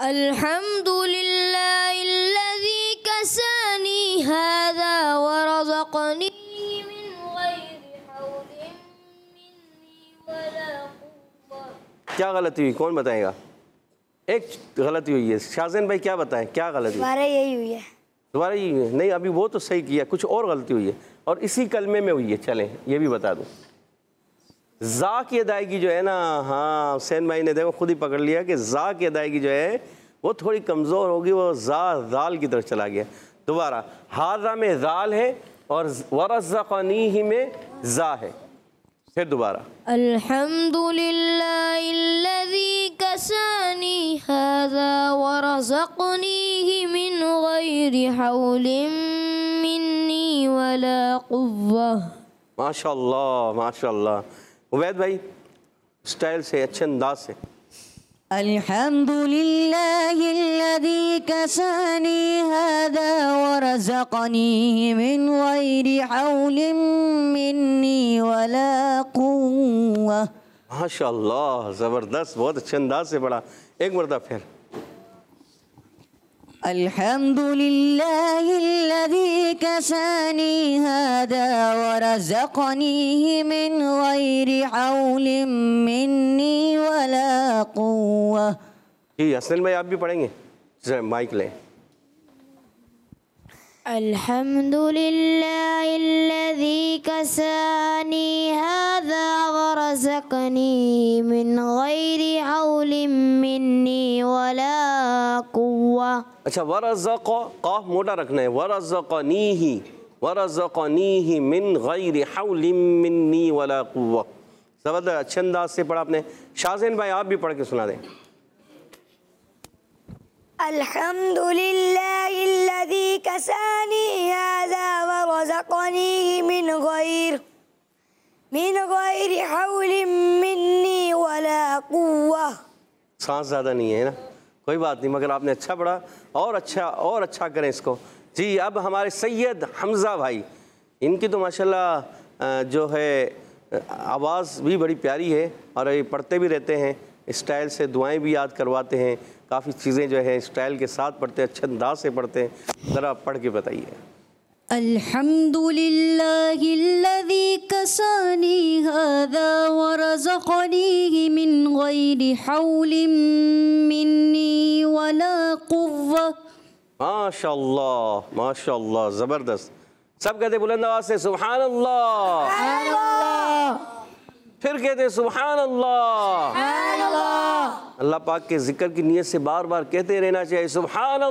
अल्हम्दुलिल्लाहिल्लज़ी कसानी हाज़ा व रज़क़नीही मिन गैरि हौलिन मिन्नी वला कुव्वा। क्या गलती हुई? कौन बताएगा? एक गलती हुई है। शाहज़ैन भाई क्या बताएं, क्या गलती? दोबारा यही हुई है। दोबारा यही हुई है? नहीं, अभी वो तो सही किया, कुछ और गलती हुई है और इसी कलमे में हुई है। चलें, ये भी बता दूँ। ज़ा की अदायगी जो है ना, हाँ हुसैन भाई ने देखो खुद ही पकड़ लिया कि ज़ा की अदायगी जो है वो थोड़ी कमज़ोर होगी, वो ज़ा ज़ाल की तरफ चला गया। दोबारा, हाज़ा में ज़ाल है और वरज़क़नीही में ज़ा है। फिर दोबारा, अल्हम्दुलिल्लाहिल्लज़ी कसानी हाज़ा व रज़क़नीही मिन गैरि हौलिन मिन्नी वला कुव्वा। माशाअल्लाह माशाअल्लाह। उबैद भाई स्टाइल से, अच्छे अंदाज से। अल्हम्दुलिल्लाहिल्लज़ी कसानी हाज़ा व रज़क़नीही मिन गैरि हौलिन मिन्नी वला कुव्वा। माशाअल्लाह, ज़बरदस्त, बहुत अच्छे अंदाज से पढ़ा। एक मरतबा फिर। अल्हम्दुलिल्लाहिल्लज़ी कसानी हाज़ा व रज़क़नीही मिन गैरि हौलिन मिन्नी वला कुव्वा। जी हसन भाई आप भी पढ़ेंगे? माइक लें। अल्हम्दुलिल्लाहिल्लज़ी कसानी हाज़ा व रज़क़नीही मिन गैरि हौलिन मिन्नी वला कुव्वा। अच्छा, वरज़क़, क़ाफ मोटा रखना है। वरज़क़नीही, वरज़क़नीही मिन गैरि हौलिन मिन्नी वला कुव्वा। ज़बरदस्त, अच्छे अंदाज से पढ़ा आपने। शाहज़ैन भाई आप भी पढ़ के सुना दें। अल्हम्दुलिल्लाहिल्लज़ी कसानी हाज़ा व रज़क़नीही मिन गैर मिन गैरि हौलिन मिन्नी वला कुव्वा। सांस ज़्यादा नहीं है ना, कोई बात नहीं, मगर आपने अच्छा पढ़ा और अच्छा और अच्छा करें इसको। जी, अब हमारे सैयद हमज़ा भाई, इनकी तो माशाल्लाह जो है आवाज़ भी बड़ी प्यारी है और ये पढ़ते भी रहते हैं, स्टाइल से दुआएं भी याद करवाते हैं, काफ़ी चीज़ें जो है स्टाइल के साथ पढ़ते हैं, अच्छे अंदाज से पढ़ते हैं। ज़रा पढ़ के बताइए। अल्हम्दुलिल्लाहिल्लज़ी कसानी हाज़ा व रज़क़नीही मिन गैरि हौलिन मिन्नी वला कुव्वा। माशाअल्लाह माशाअल्लाह, ज़बरदस्त। सब कहते बुलंद आवाज़ से सुभान अल्लाह, फिर कहते सुभान अल्लाह। अल्लाह पाक के जिक्र की नीयत से बार बार कहते रहना चाहिए सुभान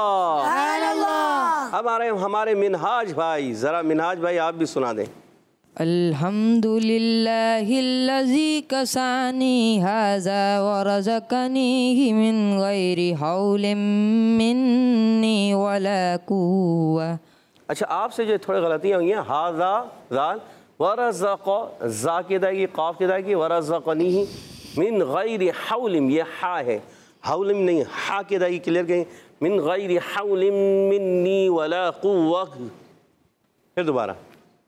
अल्लाह। अब हमारे हमारे मिनहाज भाई, ज़रा मिनहाज भाई आप भी सुना दें। अल्हम्दुलिल्लाहिल्लज़ी कसानी हाज़ा व रज़क़नीहि मिन गैरि हौलिन मिन्नी वला कुव्वा। अच्छा, आपसे जो थोड़ी गलतियाँ हुई हैं, हाज़ा ज़ाल वरज़क़ ज़ा की अदायगी, क़ाफ़ की अदायगी, वरज़क़नीहि मिन गैरि हौलिन, ये हा है, हौलिन नहीं, हा की अदायगी क्लियर करें, मिन गैरि हौलिन मिन्नी वला कुव्वा। फिर दोबारा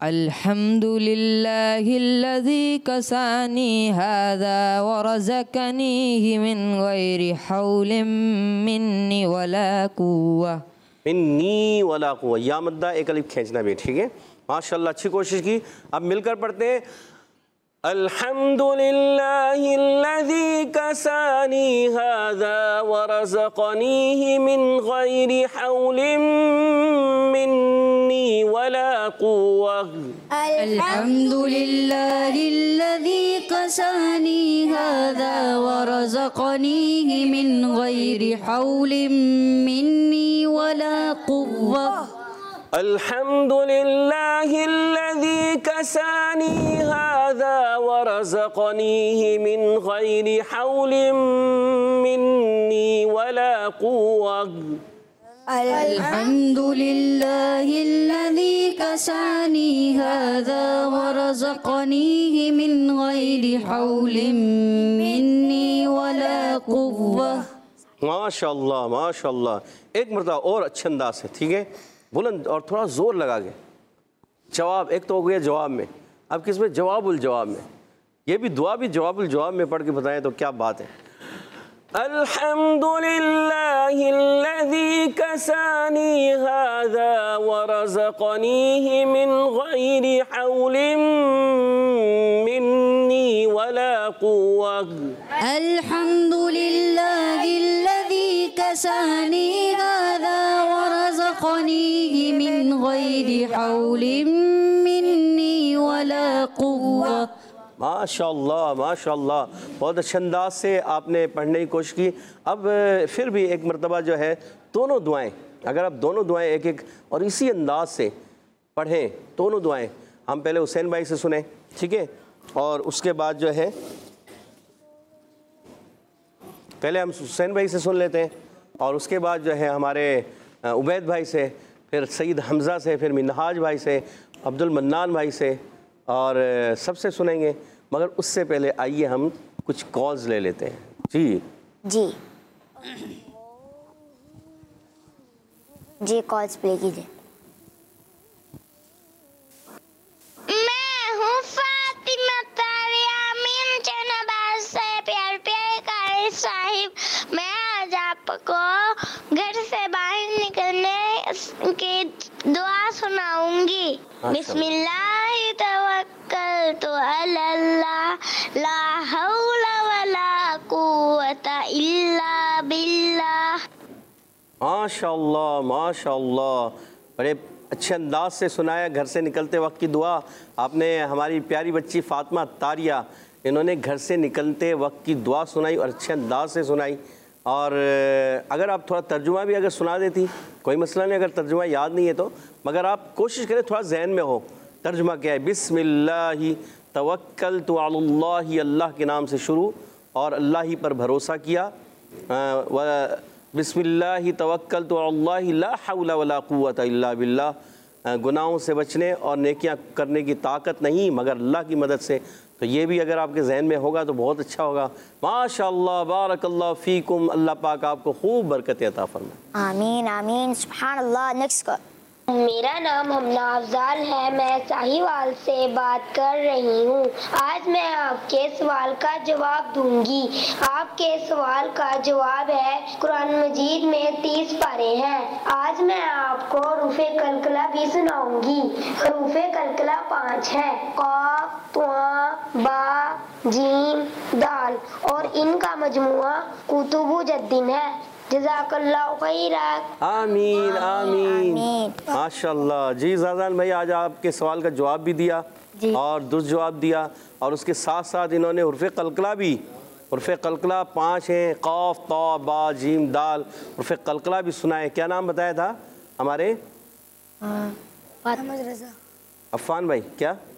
अल्हम्दुलिल्लाहिल्लज़ी कसानी हाज़ा व रज़क़नीहि मिन गैरि हौलिन मिन्नी वला कुव्वा। मिन्नी वला कुव्वा, या मद्दा एक अलिफ खींचना भी, ठीक है। माशाल्लाह, अच्छी कोशिश की। अब मिलकर पढ़ते हैं अल्हम्दुलिल्लाहिल्लज़ी कसानी हाज़ा व रज़क़नीहि मिन गैरि हौलिन मिन्नी वला कुव्वा। अल्हम्दुलिल्लाहिल्लज़ी कसानी हाज़ा व रज़क़नीहि मिन गैरि हौलिन मिन्नी वला कुव्वा। अल्हम्दुलिल्लाहिल्लज़ी कसानी हाज़ा व रज़क़नीहि मिन गैरि हौलिन मिन्नी वला कुव्वा। अल्हम्दुलिल्लाहिल्लज़ी कसानी हाज़ा व रज़क़नीहि मिन गैरि हौलिन मिन्नी वला कुव्वा। माशाल्लाह माशाल्लाह, एक मरतबा और अच्छे अंदाज से, ठीक है, बुलंद और थोड़ा ज़ोर लगा के जवाब। एक तो हो गया जवाब में, अब किस में, जवाबुल जवाब में। ये भी दुआ भी जवाबुल जवाब में पढ़ के बताएं तो क्या बात है। अल्हम्दुलिल्लाहिल्लज़ी कसानी हाज़ा व रज़क़नीहि मिन गैरि हौलिन मिन्नी वला कुव्वा। अल्हम्दुलिल्लाहिल्लज़ी कसानी हाज़ा व रज़क़नीहि मिन गैरि हौलिन मिन्नी वला कुव्वा। माशाल्लाह माशाल्लाह, बहुत अच्छे अंदाज से आपने पढ़ने की कोशिश की। अब फिर भी एक मरतबा जो है दोनों दुआएं, अगर आप दोनों दुआएं एक एक और इसी अंदाज से पढ़ें, दोनों दुआएं, हम पहले हुसैन भाई से सुने, ठीक है, और उसके बाद जो है पहले हम हुसैन भाई से सुन लेते हैं, और उसके बाद जो है हमारे उबैद भाई से, फिर सईद हमज़ा से, फिर मिनहाज भाई से, अब्दुल मन्नान भाई से, और सबसे सुनेंगे। मगर उससे पहले आइए हम कुछ कॉल्स ले लेते हैं। जी जी जी कॉल्स प्ले कीजिए। मैं हूँ फातिमा तारियामीन चनाबाद से, प्यार प्यारे कारी साहिब। मैं आज आपको घर से बाहर निकलने की दुआ सुनाऊंगी। बिस्मिल्लाहि तवक्कलतु अलल्लाह, ला हौला वला कुव्वता इल्ला बिल्लाह। माशाल्लाह माशाल्लाह, बड़े अच्छे अंदाज से सुनाया घर से निकलते वक्त की दुआ। आपने हमारी प्यारी बच्ची फातिमा तारिया, इन्होंने घर से निकलते वक्त की दुआ सुनाई और अच्छे अंदाज से सुनाई। और अगर आप थोड़ा तर्जुमा भी अगर सुना देती, कोई मसला नहीं, अगर तर्जुमा याद नहीं है तो, मगर आप कोशिश करें थोड़ा जहन में हो। तर्जुमा क्या है? बिस्मिल्लाहि तवक्कलतु अलल्लाहि, अल्लाह के नाम से शुरू और अल्लाह ही पर भरोसा किया। व बिस्मिल्लाहि तवक्कलतु अलल्लाहि, ला हौला वला कुव्वता इल्ला बिल्लाह, गुनाहों से बचने और नेकियां करने की ताकत नहीं मगर अल्लाह की मदद से। तो ये भी अगर आपके जहन में होगा तो बहुत अच्छा होगा। माशाअल्लाह, बारकल्लाह फ़ीकुम, अल्लाह पाक आपको खूब बरकत अता फरमाए। आमीन आमीन, सुभान अल्लाह। Next call. मेरा नाम हमना अफजाल है, मैं साहिवाल से बात कर रही हूँ। आज मैं आपके सवाल का जवाब दूंगी। आपके सवाल का जवाब है, कुरान मजीद में तीस पारे हैं। आज मैं आपको रूफे कलकला भी सुनाऊंगी। रूफे कलकला पाँच है, क़ाफ़, त्वा, बा, जीम, दाल, और इनका मजमुआ कुतुबु जद्दीन है। जज़ाकल्लाहु खैरा। आमीन आमीन, माशाल्लाह। जी ज़ाज़ान भाई, आज आपके सवाल का जवाब भी दिया और दुरुस्त जवाब दिया, और उसके साथ साथ इन्होंने हुर्फ़े कलकला भी, हुर्फ़े कलकला पाँच हैं, क़ाफ़, ता, बा, जीम, दाल, हुर्फ़े कलकला भी सुना है। क्या नाम बताया था हमारे? अहमद रज़ा। अफ़ान भाई, क्या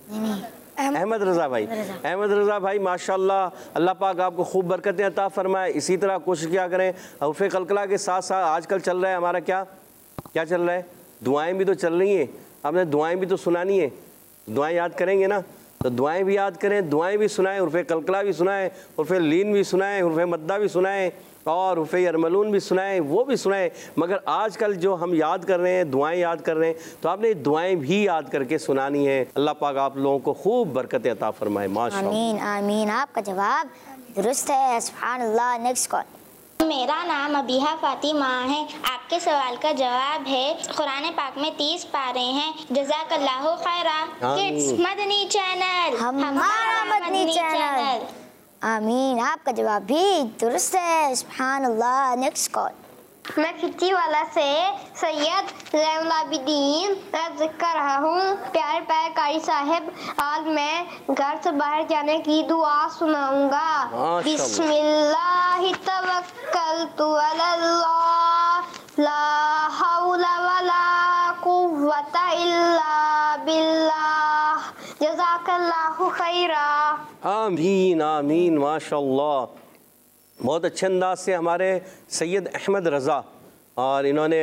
अहमद रज़ा भाई। अहमद रज़ा भाई माशाल्लाह, अल्लाह पाक आपको खूब बरकतें अता फरमाए। इसी तरह कोशिश किया करें। हरफ कलकला के साथ साथ आजकल चल रहा है हमारा क्या क्या चल रहा है, दुआएं भी तो चल रही हैं। आपने दुआएं भी तो सुनानी है, दुआएं याद करेंगे ना, तो दुआएं भी याद करें, दुआएं भी सुनाएं, हरफ कलकला भी सुनाएं, हरफ लीन भी सुनाएं, हरफ मद्दा भी सुनाएं और हरफ यरमलून भी सुनाएं, वो भी सुनाएं। मगर आजकल जो हम याद कर रहे हैं, दुआएं याद कर रहे हैं, तो आपने दुआएं भी याद करके सुनानी है। अल्लाह पाक आप लोगों को खूब बरकतें अता फरमाए। माशाअल्लाह। आमीन आमीन। आपका जवाब दुरुस्त है। सुभान अल्लाह। Next call. मेरा नाम अबीहा फातिमा है। आपके सवाल का जवाब है, कुरान पाक में तीस पारे हैं। जज़ाकल्लाहु खैरा। किड्स मदनी चैनल, हमारा मदनी चैनल। आमीन। आपका जवाब भी दुरुस्त है। सुभान अल्लाह। Next call. मैं खिच्ची वाला से सैयद ज़ैनुल आबिदीन अर्ज कर रहा हूँ। प्यारे प्यारे कारी साहब, आज मैं घर से बाहर जाने की दुआ सुनाऊंगा। बिस्मिल्लाहि तवक्कलतु अलल्लाह, ला हौला वला कुव्वता इल्ला बिल्लाह। जज़ाकल्लाहु खैरा। आमीन आमीन। माशाअल्लाह, बहुत अच्छे अंदाज से हमारे सैयद अहमद रज़ा और इन्होंने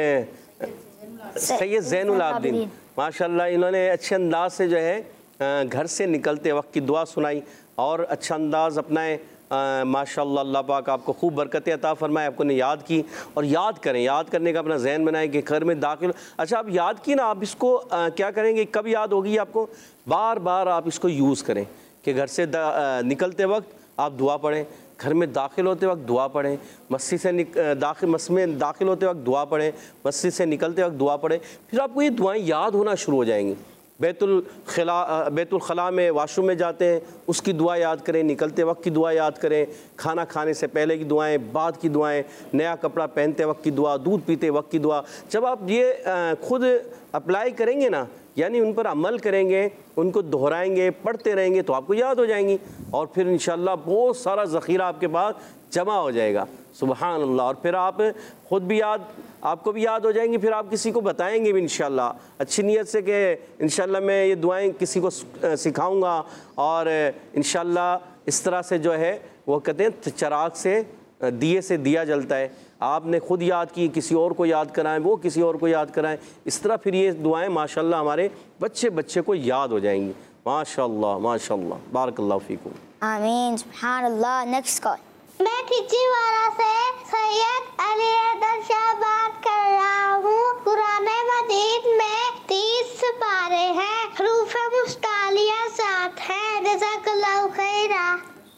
सैयद ज़ैनुल आबिदीन माशाअल्लाह, इन्होंने अच्छे अंदाज से जो है घर से निकलते वक्त की दुआ सुनाई और अच्छा अंदाज़ अपनाए। माशाअल्लाह, अल्लाह पाक आपको खूब बरकतें अता फरमाए। आपको ने याद की और याद करें, याद करने का अपना जहन बनाएं कि घर में दाखिल। अच्छा, आप याद की ना, आप इसको आ, क्या करेंगे, कब याद होगी आपको, बार बार आप इसको यूज़ करें कि घर से निकलते वक्त आप दुआ पढ़ें, घर में दाखिल होते वक्त दुआ पढ़ें, मस्जिद से दाखिल मस्जिद में दाखिल होते वक्त दुआ पढ़ें, मस्जिद से निकलते वक्त दुआ पढ़ें। फिर आपको ये दुआएं याद होना शुरू हो जाएंगी। बैतुल खला बैतुल खला में वाशरूम में जाते हैं, उसकी दुआ याद करें, निकलते वक्त की दुआ याद करें, खाना खाने से पहले की दुआएं, बाद की दुआएं, नया कपड़ा पहनते वक्त की दुआ, दूध पीते वक्त की दुआ। जब आप ये खुद अप्लाई करेंगे ना, यानी उन पर अमल करेंगे, उनको दोहराएंगे, पढ़ते रहेंगे, तो आपको याद हो जाएंगी और फिर इंशाअल्लाह बहुत सारा ज़ख़ीरा आपके पास जमा हो जाएगा। सुबहान अल्लाह। और फिर आप ख़ुद भी याद, आपको भी याद हो जाएंगी, फिर आप किसी को बताएंगे भी इंशाअल्लाह, अच्छी नीयत से कि इंशाअल्लाह मैं ये दुआएं किसी को सिखाऊंगा और इंशाअल्लाह इस तरह से जो है वो कहते हैं चराग से दिए से दिया जलता है। आपने खुद याद की, किसी और को याद कराएं, वो किसी और को याद कराएं, इस तरह फिर ये दुआएं माशाअल्लाह हमारे बच्चे बच्चे को याद हो जाएंगी। माशाअल्लाह माशाअल्लाह। बारकल्लाहु फीकुम। आमीन। सुभान अल्लाह। Next call. मैं खिच्चीवाड़ा से सैयद अली हैदर शाह बात कर रहा हूँ। कुरान मजीद में तीस पारे हैं, हरूफ मुस्तालिया सात हैं। जज़ाकल्लाहु खैरा।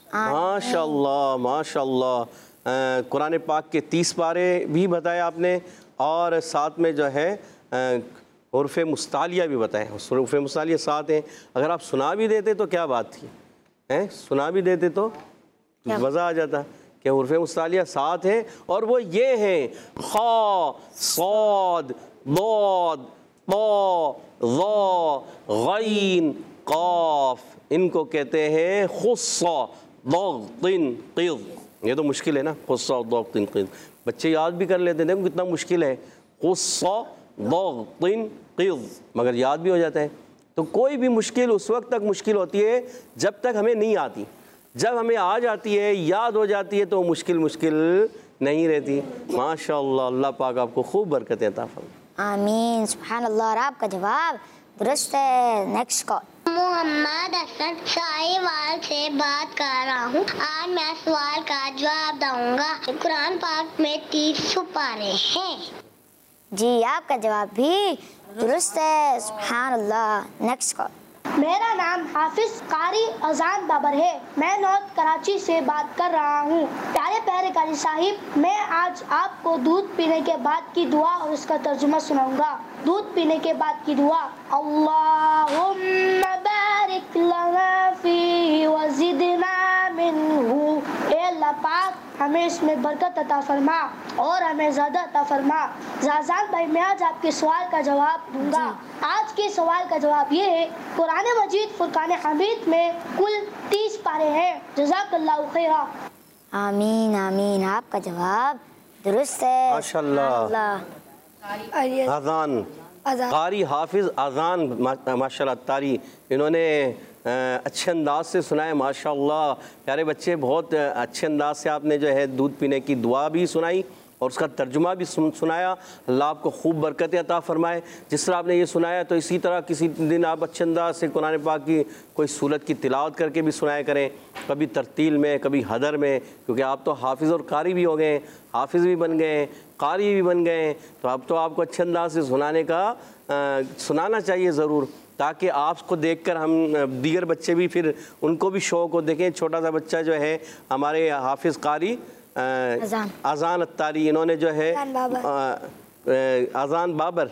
माशाअल्लाह माशाअल्लाह। कुरान पाक के तीस पारे भी बताए आपने और साथ में जो है हुरूफ मुस्तालिया भी बताए। हुरूफ मुस्तालिया सात हैं। अगर आप सुना भी देते तो क्या बात थी, हैं, सुना भी देते तो मज़ा आ जाता कि हुरूफ मुस्तालिया सात हैं और वो ये हैं खा, सौद, दौद, तो, ज़ा, गैन, काफ। इनको कहते हैं खुस्सा, दग़्तिन, क़िज़। ये तो मुश्किल है ना, खुस्सा, दग़्तिन, क़िज़। बच्चे याद भी कर लेते हैं, देखो कितना मुश्किल है, खुस्सा, दग़्तिन, क़िज़, मगर याद भी हो जाता है। तो कोई भी मुश्किल उस वक्त तक मुश्किल होती है जब तक हमें नहीं आती। जब हमें आ जाती है, याद हो जाती है, तो मुश्किल मुश्किल नहीं रहती। माशाअल्लाह, अल्लाह पाक आपको खूब बरकतें अता फरमाए। आमीन। सुभान अल्लाह। और आपका जवाब दुरुस्त है। Next call. मोहम्मद हसन साहिवाल से बात कर रहा हूँ। आज मैं सवाल का जवाब दूंगा। कुरान पाक में तीस पारे हैं। जी, आपका जवाब भी दुरुस्त है। सुभान अल्लाह। Next call. मेरा नाम हाफिज कारी अजान बाबर है। मैं नॉर्थ कराची से बात कर रहा हूँ। प्यारे प्यारे कारी साहिब, मैं आज आपको दूध पीने के बाद की दुआ और उसका तर्जुमा सुनाऊंगा। दूध पीने के बाद की दुआ। अल्लाहुम्मा बारिक लना फीही वज़िदना मिन्हु। ए अल्लाह पाक, हमें इसमें बरकत अता फरमा और हमें ज़्यादा अता फरमा। जाजान भाई, मैं आज आपके सवाल का जवाब दूंगा। आज के सवाल का जवाब ये है, कुरान मजीद फुरकान हमीद में कुल तीस पारे हैं। जज़ाकल्लाहु खैरा। आमीन आमीन। आपका जवाब दुरुस्त है। माशाअल्लाह। अज़ान कारी हाफिज़ अजान माशाल्लाह तारी, इन्होंने अच्छे अंदाज से सुनाए माशाल्लाह। प्यारे बच्चे, बहुत अच्छे अंदाज से आपने जो है दूध पीने की दुआ भी सुनाई और उसका तर्जुमा भी सुन, सुनाया। अल्लाह आपको खूब बरकत अता फरमाए। जिस तरह आपने ये सुनाया तो इसी तरह किसी दिन आप अच्छे अंदाज से कुरान पाक की कोई सूरत की तिलावत करके भी सुनाया करें, कभी तरतील में कभी हदर में, क्योंकि आप तो हाफिज़ और कारी भी हो गए, हाफिज़ भी बन गए, कारी भी बन गए, तो अब तो आपको अच्छे अंदाज से सुनाने का आ, सुनाना चाहिए ज़रूर, ताकि आपको देखकर हम दीगर बच्चे भी फिर उनको भी शौक़ हो। देखें छोटा सा बच्चा जो है हमारे हाफिज़ कारी अजान अत्तारी, इन्होंने जो है अजान बाबर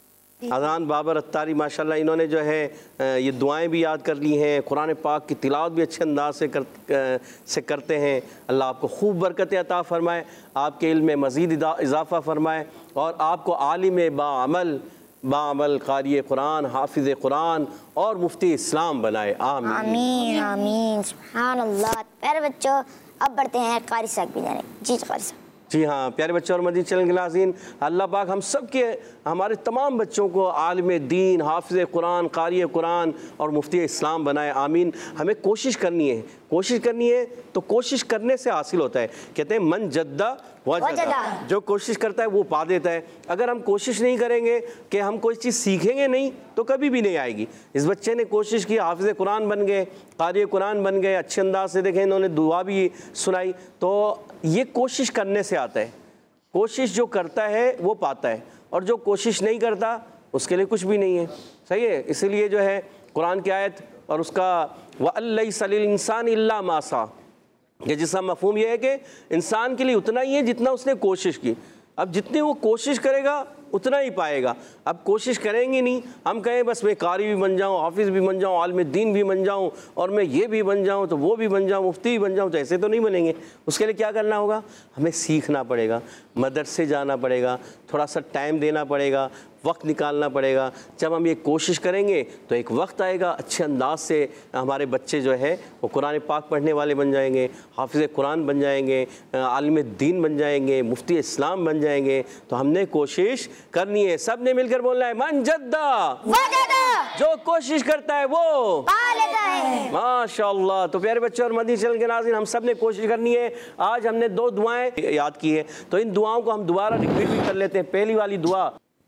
अजान बाबर अत्तारी माशाल्लाह, इन्होंने जो है ये दुआएं भी याद कर ली हैं, कुरान पाक की तिलावत भी अच्छे अंदाज से कर से करते हैं। अल्लाह आपको खूब बरकत अता फरमाए, आपके इल्म में मज़ीद इजाफ़ा फरमाए और आपको आलिम बाअमल बाअमल कारी कुरान, हाफिज़ कुरान और मुफ्ती इस्लाम बनाए। आमीन आमीन आमीन सुभान अल्लाह। प्यारे बच्चों, अब बढ़ते हैं कारी साहब की जाने। जी कारी साहब। जी हाँ प्यारे बच्चों और मदीना चैनल के नाज़रीन, अल्लाह पाक हम सब के हमारे तमाम बच्चों को आलिम दीन, हाफिज़ कुरान, कारी कुरान और मुफ्ती इस्लाम बनाए। आमीन। हमें कोशिश करनी है, कोशिश करनी है तो कोशिश करने से हासिल होता है। कहते हैं मन जद्दा वजदा, जो कोशिश करता है वो पा देता है। अगर हम कोशिश नहीं करेंगे कि हम कोई चीज़ सीखेंगे नहीं तो कभी भी नहीं आएगी। इस बच्चे ने कोशिश की, हाफिज़ कुरान बन गए, कारी कुरान बन गए, अच्छे अंदाज से देखें इन्होंने दुआ भी सुनाई। तो ये कोशिश करने से आता है। कोशिश जो करता है वो पाता है और जो कोशिश नहीं करता उसके लिए कुछ भी नहीं है। सही है। इसीलिए जो है कुरान की आयत और उसका वअल्लैसा लिल इंसान इल्ला मा सा, ये जिसका मफहूम ये है कि इंसान के लिए उतना ही है जितना उसने कोशिश की। अब जितनी वो कोशिश करेगा उतना ही पाएगा। अब कोशिश करेंगे नहीं, हम कहें बस मैं कारी भी बन जाऊँ, हाफिज़ भी बन जाऊँ, आलिम दीन भी बन जाऊँ और मैं ये भी बन जाऊँ तो वो भी बन जाऊँ, मुफ्ती भी बन जाऊँ, तो ऐसे तो नहीं बनेंगे। उसके लिए क्या करना होगा? हमें सीखना पड़ेगा, मदरसे जाना पड़ेगा, थोड़ा सा टाइम देना पड़ेगा, वक्त निकालना पड़ेगा। जब हम ये कोशिश करेंगे तो एक वक्त आएगा अच्छे अंदाज से हमारे बच्चे जो है वो कुरान पाक पढ़ने वाले बन जाएंगे, हाफिज़ कुरान बन जाएंगे, आलिम दीन बन जाएंगे, मुफ्ती इस्लाम बन जाएंगे। तो हमने कोशिश करनी है, सब ने मिलकर बोलना है मन जद्दा वजदा, जो कोशिश करता है वो पा लेता है। माशाअल्लाह। तो प्यारे बच्चों और मदीना चैनल के नाज़रीन, हम सब ने कोशिश करनी है। आज हमने दो दुआएं याद की है तो इन दुआओं को हम दोबारा रिपीट भी कर लेते हैं। पहली वाली दुआ,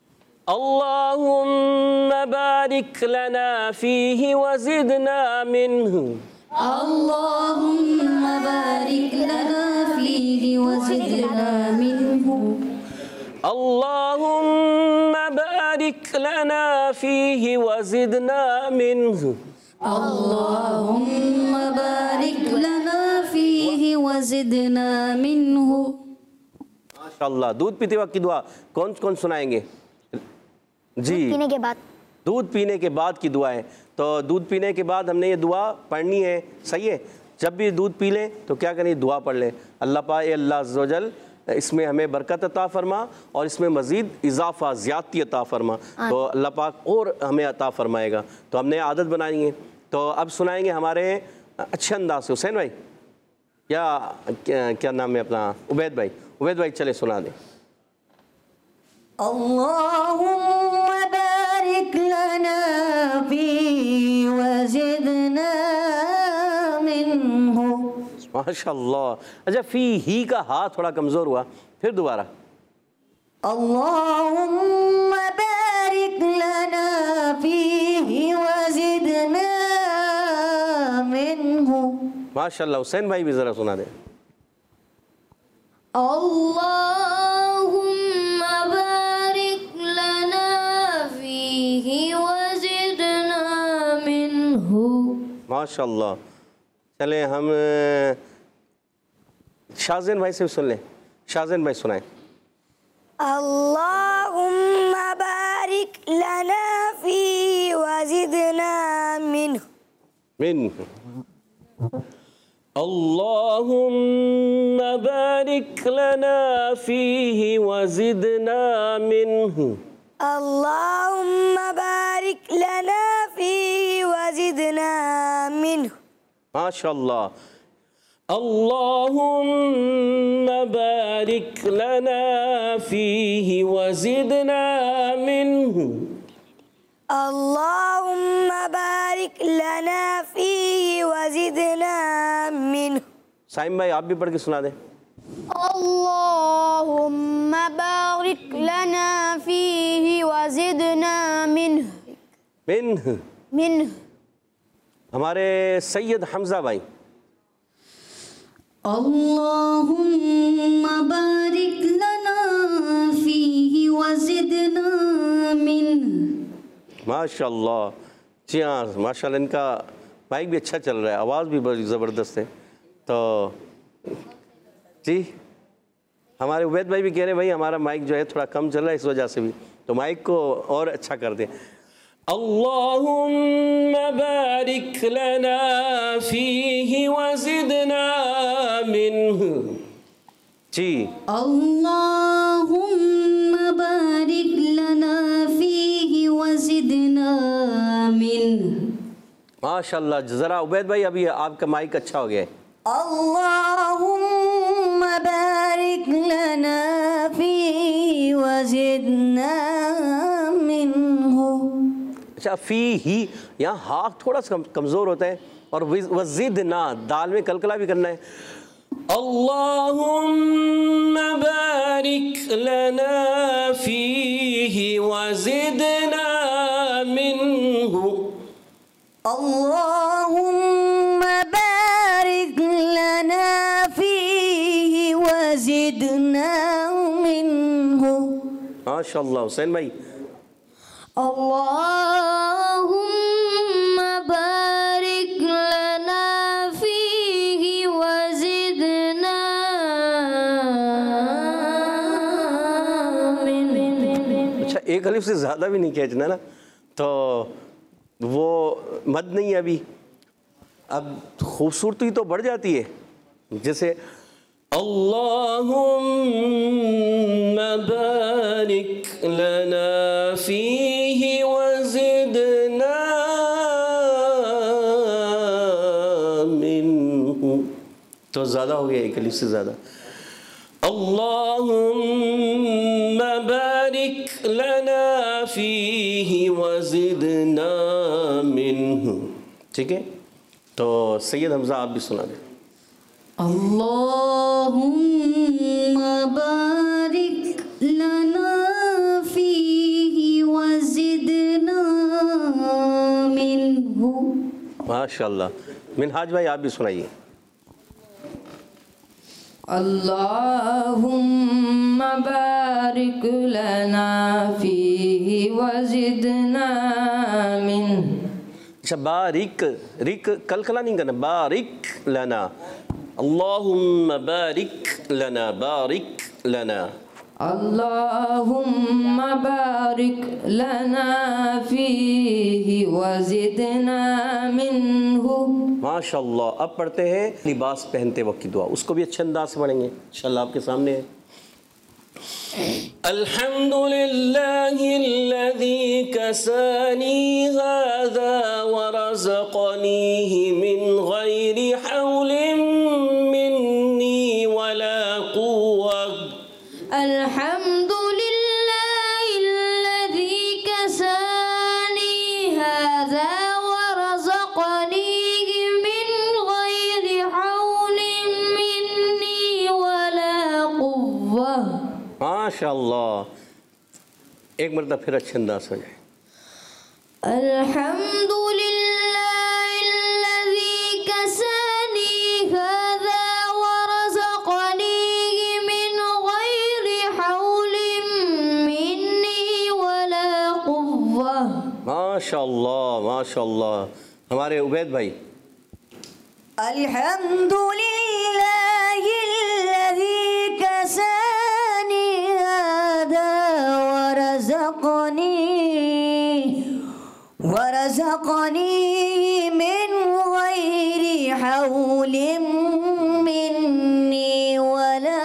अल्लाहुम्मा बारिक लना फीही वज़िदना मिन्हु, अल्लाहुम्मा बारिक लना फीही वज़िदना मिन्हु, अल्लाहुम्मा बारिक लना फीही वज़िदना मिन्हु, अल्लाहुम्मा बारिक लना फीही वज़िदना मिन्हु। माशाअल्लाह। दूध पीते वक्त की दुआ कौन कौन सुनाएंगे? जी, दूध पीने के बाद दूध पीने के बाद की दुआ है। तो दूध पीने के बाद हमने ये दुआ पढ़नी है। सही है। जब भी दूध पी लें तो क्या करें? दुआ पढ़ लें, अल्लाह पाक अल्लाह अज़्ज़ व जल इसमें हमें बरकत अता फरमा और इसमें मज़ीद इजाफ़ा ज़्यादती अता फरमा, तो अल्लाह पाक और हमें अता फरमाएगा। तो हमने आदत बनाई है। तो अब सुनाएंगे हमारे अच्छे अंदाज से हुसैन भाई या क्या, क्या नाम है अपना, उबैद भाई। उबैद भाई चले सुना दें। अल्लाहुम्मा बारिक लना फीही वज़िदना मिन्हु। माशाअल्लाह। अच्छा, फी ही का हा थोड़ा कमज़ोर हुआ, फिर दोबारा। अल्लाहुम्मा बारिक लना फीही वज़िदना मिन्हु। माशाअल्लाह। हुसैन भाई भी ज़रा सुना दें। अल्लाहुम्मा बारिक लना फीही वज़िदना मिन्हु। माशाअल्लाह। चलें हम शाहज़ैन भाई से सुन लें। शाहज़ैन भाई सुनाएं। अल्लाहुम्मा बारिक लना फीही वज़िदना मिन्हु, मिन्हु। अल्लाहुम्मा बारिक लना फीही वज़िदना मिन्हु, अल्लाहुम्मा बारिक लना फीही वज़िदना मिन्हु। माशाअल्लाह। अल्लाहुम्मा बारिक लना फीही वज़िदना मिन्हु। अल्लाहुम्मा बारिक लना फीही वज़िदना मिन्हु। साइम भाई आप भी पढ़ के सुना दें। अल्लाहुम्मा बारिक लना फीही वज़िदना मिन्हु। मिन्हु मिन्हु। हमारे सैयद हमजा भाई। अल्लाहुम्मा बारिक लना फीही वज़िदना मिन्हु। माशाल्लाह, जी हाँ माशाल्लाह, इनका माइक भी अच्छा चल रहा है, आवाज़ भी बड़ी ज़बरदस्त है। तो जी हमारे उबैद भाई भी कह रहे हैं भाई हमारा माइक जो है थोड़ा कम चल रहा है, इस वजह से भी, तो माइक को और अच्छा कर दें। अल्लाहुम्मा बारिक लना फीही वज़िदना मिन्हु। जी अल्लाहुम्मा बारिक लना फीही वज़िदना मिन्हु। माशाल्लाह, ज़रा उबैद भाई अभी आपका माइक अच्छा हो गया है। अल्लाहुम्मा बारिक लना फीही वज़िदना मिन्हु। अच्छा, फ़ी ही यहाँ हाथ थोड़ा सा कमज़ोर होता है, और वज़िदना दाल में कलकला भी करना है। अल्लाहुम्मा बारिक लना फीही वज़िदना मिन्हु। अल्लाहुम्मा बारिक लना फीही वज़िदना मिन्हु। माशाल्लाह। हुसैन भाई। अल्लाहुम्मा बारिक लना फीही वज़िदना मिन्हु। अच्छा, एक अलिफ से ज़्यादा भी नहीं खींचना ना, तो वो मद नहीं है अभी, अब खूबसूरती तो बढ़ जाती है। जैसे अल्लाहुम्मा बारिक लना फीही वज़िदना मिन्हु, तो ज़्यादा हो गया, एक अलिफ से ज़्यादा। अल्लाहुम्मा बारिक लना फीही वज़िदना मिन्हु। ठीक है, तो सैयद हमजा आप भी सुना दें। अल्लाहुम्मा बारिक लना फीही वज़िदना मिन्हु। माशाल्लाह। मिनहाज भाई आप भी सुनाइए। अल्लाहुम्मा बारिक लना फीही वज़िदना मिन्हु। अच्छा, बारिक रिक कलकला नहीं करना, बारिक लना। अल्लाहुम्मा बारिक लना, बारिक लना। अल्लाहुम्मा बारिक लना फीही वज़िदना मिन्हु। माशाल्लाह। अब पढ़ते हैं लिबास पहनते वक्त की दुआ, उसको भी अच्छे अंदाज से पढ़ेंगे इंशाल्लाह, आपके सामने है। अल्हम्दुलिल्लाहिल्लज़ी कसानी हाज़ा व रज़क़नीहि मिन गैरि हौलिन मिन्नी वला कुव्वा। अल्हम्दुलिल्लाहिल्लज़ी कसानी हाज़ा व रज़क़नीहि मिन गैरि हौलिन मिन्नी वला कुव्वा। माशाल्लाह, एक मरतबा फिर अच्छे अंदाज हो जाए। अल्हम्दुलिल्लाहिल्लज़ी कसानी हाज़ा व रज़क़नीहि मिन गैरि हौलिन मिन्नी वला कुव्वा। माशाल्लाह माशाल्लाह। हमारे उबैद भाई। अल्हम्दुलिल्लाहिल्लज़ी कसानी हाज़ा व रज़क़नी व रज़क़नी मिन गैरि हौलिन मिन्नी वला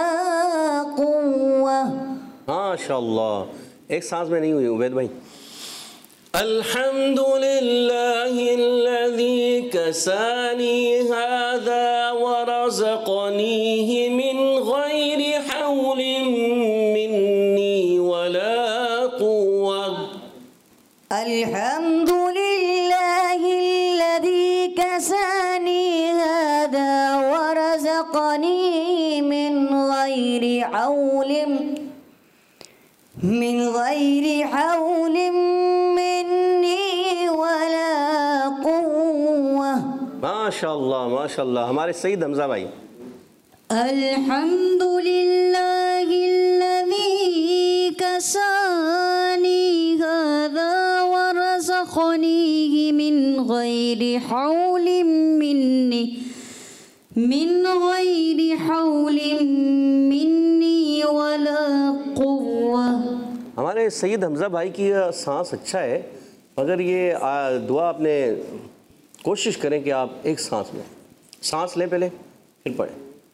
कुव्वा। माशाल्लाह, एक सांस में नहीं हुई उबैद भाई। अल्हम्दुलिल्लाहिल्लज़ी कसानी हाज़ा व रज़क़नीहि मिन गैरि हौलिन मिन्नी वला कुव्वा। अल्हम्दुलिल्लाहिल्लज़ी कसानी हाज़ा व रज़क़नीहि मिन गैरि हौलिन मिन गैरि हौलिन माशाअल्लाह माशाअल्लाह। हमारे सईद हमजा भाई। अल्हम्दुलिल्लाहिल्लज़ी कसानी हाज़ा व रज़क़नीहि मिन गैरि हौलिन मिन्नी मिन गैरि हौलिन मिन्नी वला कुव्वा। हमारे सईद हमजा भाई की सांस अच्छा है, मगर ये दुआ आपने कोशिश करें कि आप एक सांस में सांस लें पहले फिर पढ़ें।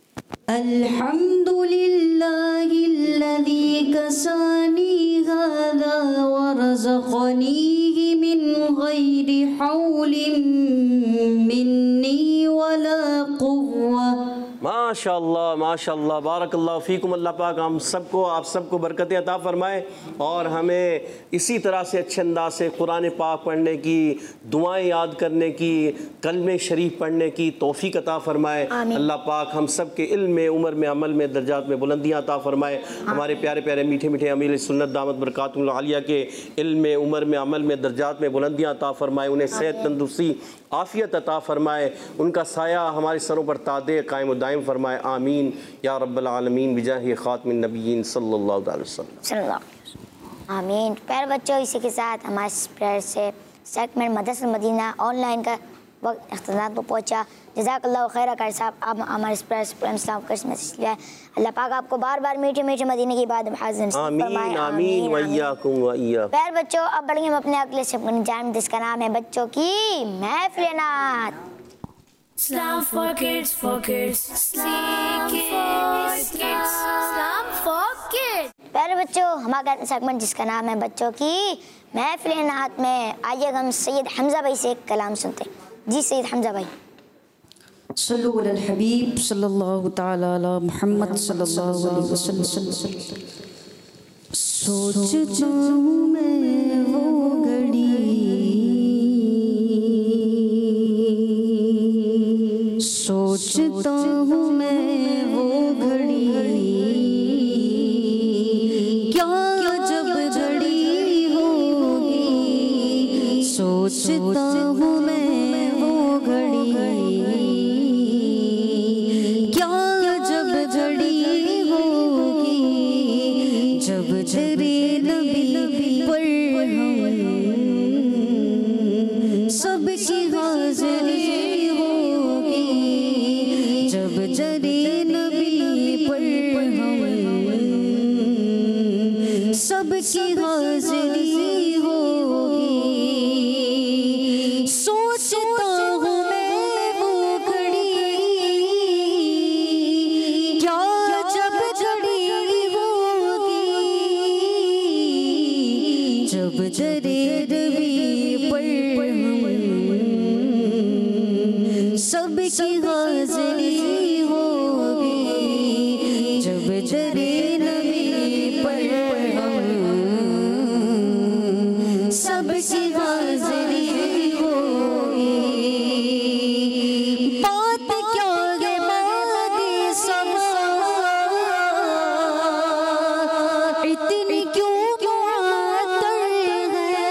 अल्हम्दुलिल्लाहिल्लज़ी कसानी हाज़ा व रज़क़नीहि मिन गैरि हौलिन मिन्नी वला कुव्वा। माशाअल्लाह माशाअल्लाह, बारकल्लाह फ़ीकुम। अल्लाह पाक हम सबको आप सबको बरकतें अता फ़रमाए और हमें इसी तरह से अच्छे अंदाज से कुरान पाक पढ़ने की, दुआएं याद करने की, कलमे शरीफ पढ़ने की तौफ़ीक अता फ़रमाए। अल्लाह पाक हम सब के इल्म में, उम्र में, अमल में, दर्जात में बुलंदियाँ अता फ़रमाए। हमारे प्यारे प्यारे मीठे मीठे अमीर सुन्नत दामत बरकातुहुल आलिया के इल्म में, उम्र में, अमल में, दर्जात में बुलंदियाँ अता फ़रमाए। उन्हें सेहत, तंदुरुस्ती, आफ़ियत अता फ़रमाए। उनका साया हमारे सरों पर तादे कायम व दायम फ़रमाए। आमीन या रब्बल आलमीन बिजाहि ख़ातिमिन नबिय्यीन सल्लल्लाहु अलैहि वसल्लम। आमीन। प्यारे बच्चों, इसी के साथ हमारे प्यार से सेगमेंट मदरसा मदीना ऑनलाइन का वक्त इख्तिताम पर पहुँचा। जज़ाकल्लाहु खैरा कारी साहब, आप हमारे प्यार से इस्लाम का मैसेज लिया है। अल्लाह पाक आपको बार बार मीठे मीठे मदीने की बात हाज़िर फरमाए। आमीन व इय्याकुम व इय्याकुम। प्यारे बच्चों, अब बढ़ेंगे हम अपने अगले सेगमेंट जान, जिसका नाम है बच्चों की महफ़िल नात। Islam for kids, for kids, Islam for kids, Islam for kids। प्यारे बच्चों, हमारा सेगमेंट जिसका नाम है बच्चों की महफ़िल नात में आइए हम सैयद हमजा भाई से एक कलाम सुनते हैं। जी सैयद हमजा भाई। सल्लु अलल हबीब सल्लल्लाहु तआला अला मुहम्मद सल्लल्लाहु अलैहि वसल्लम। सोचता हूँ मैं वो घड़ी, सोचता हूँ मैं वो घड़ी, क्या जब घड़ी होगी। सोचता हूँ मैं वो घड़ी, क्या जब घड़ी होगी, जब तेरे नबी पर हम सबकी हाज़िरी होगी, जब तेरे नबी पर हम सबकी हाज़िरी होगी। सोचता हूँ मैं वो घड़ी, क्या जब घड़ी होगी, जब तेरे नबी पर हम सबकी हाज़िरी होगी, जब तेरे नबी पर हम सबकी हाज़िरी होगी। बात क्या है मादी समा, इतनी क्यों मुअत्तर है।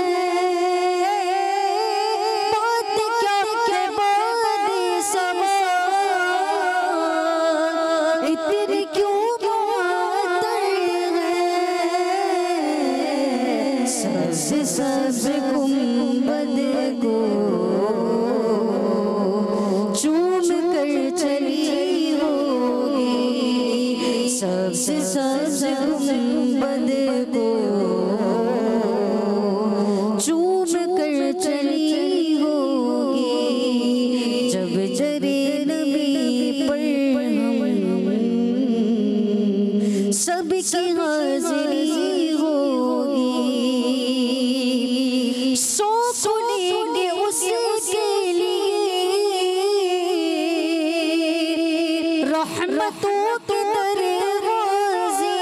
बात क्या है मादी समा, इतनी क्यों मुअत्तर है। सबसे सबसे गुंबद को चूम कर चली होगी, सबसे सबसे गुंबद को चूम कर चली होगी, जब जरे नबी पर हम सबकी हाज़िरी होगी। सो रहमतों के दरवाजे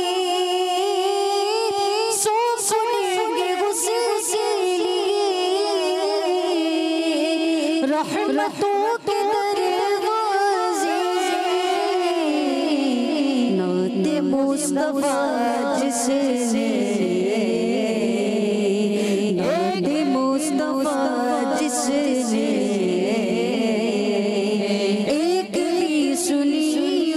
सो सुनेंगे उसके लिए, रहमतों के दरवाजे नाते मुस्तफा जिसने, नाते मुस्तफा जिसने एक भी सुनी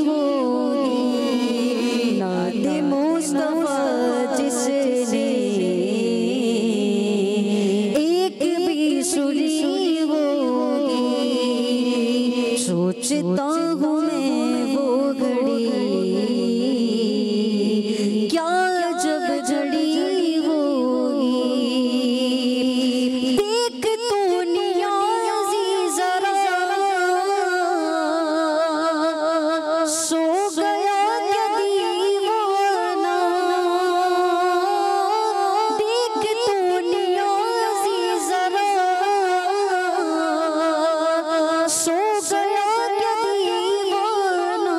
होगी, नाते मुस्तफा जिसने एक भी सुनी होगी। सोचता हूँ मैं वो घड़ी क्या जब झड़ी होगी, देख तो नियाज़ी ज़रा सो गया क्या दीवाना, देख तो नियाज़ी ज़रा सो गया क्या दीवाना,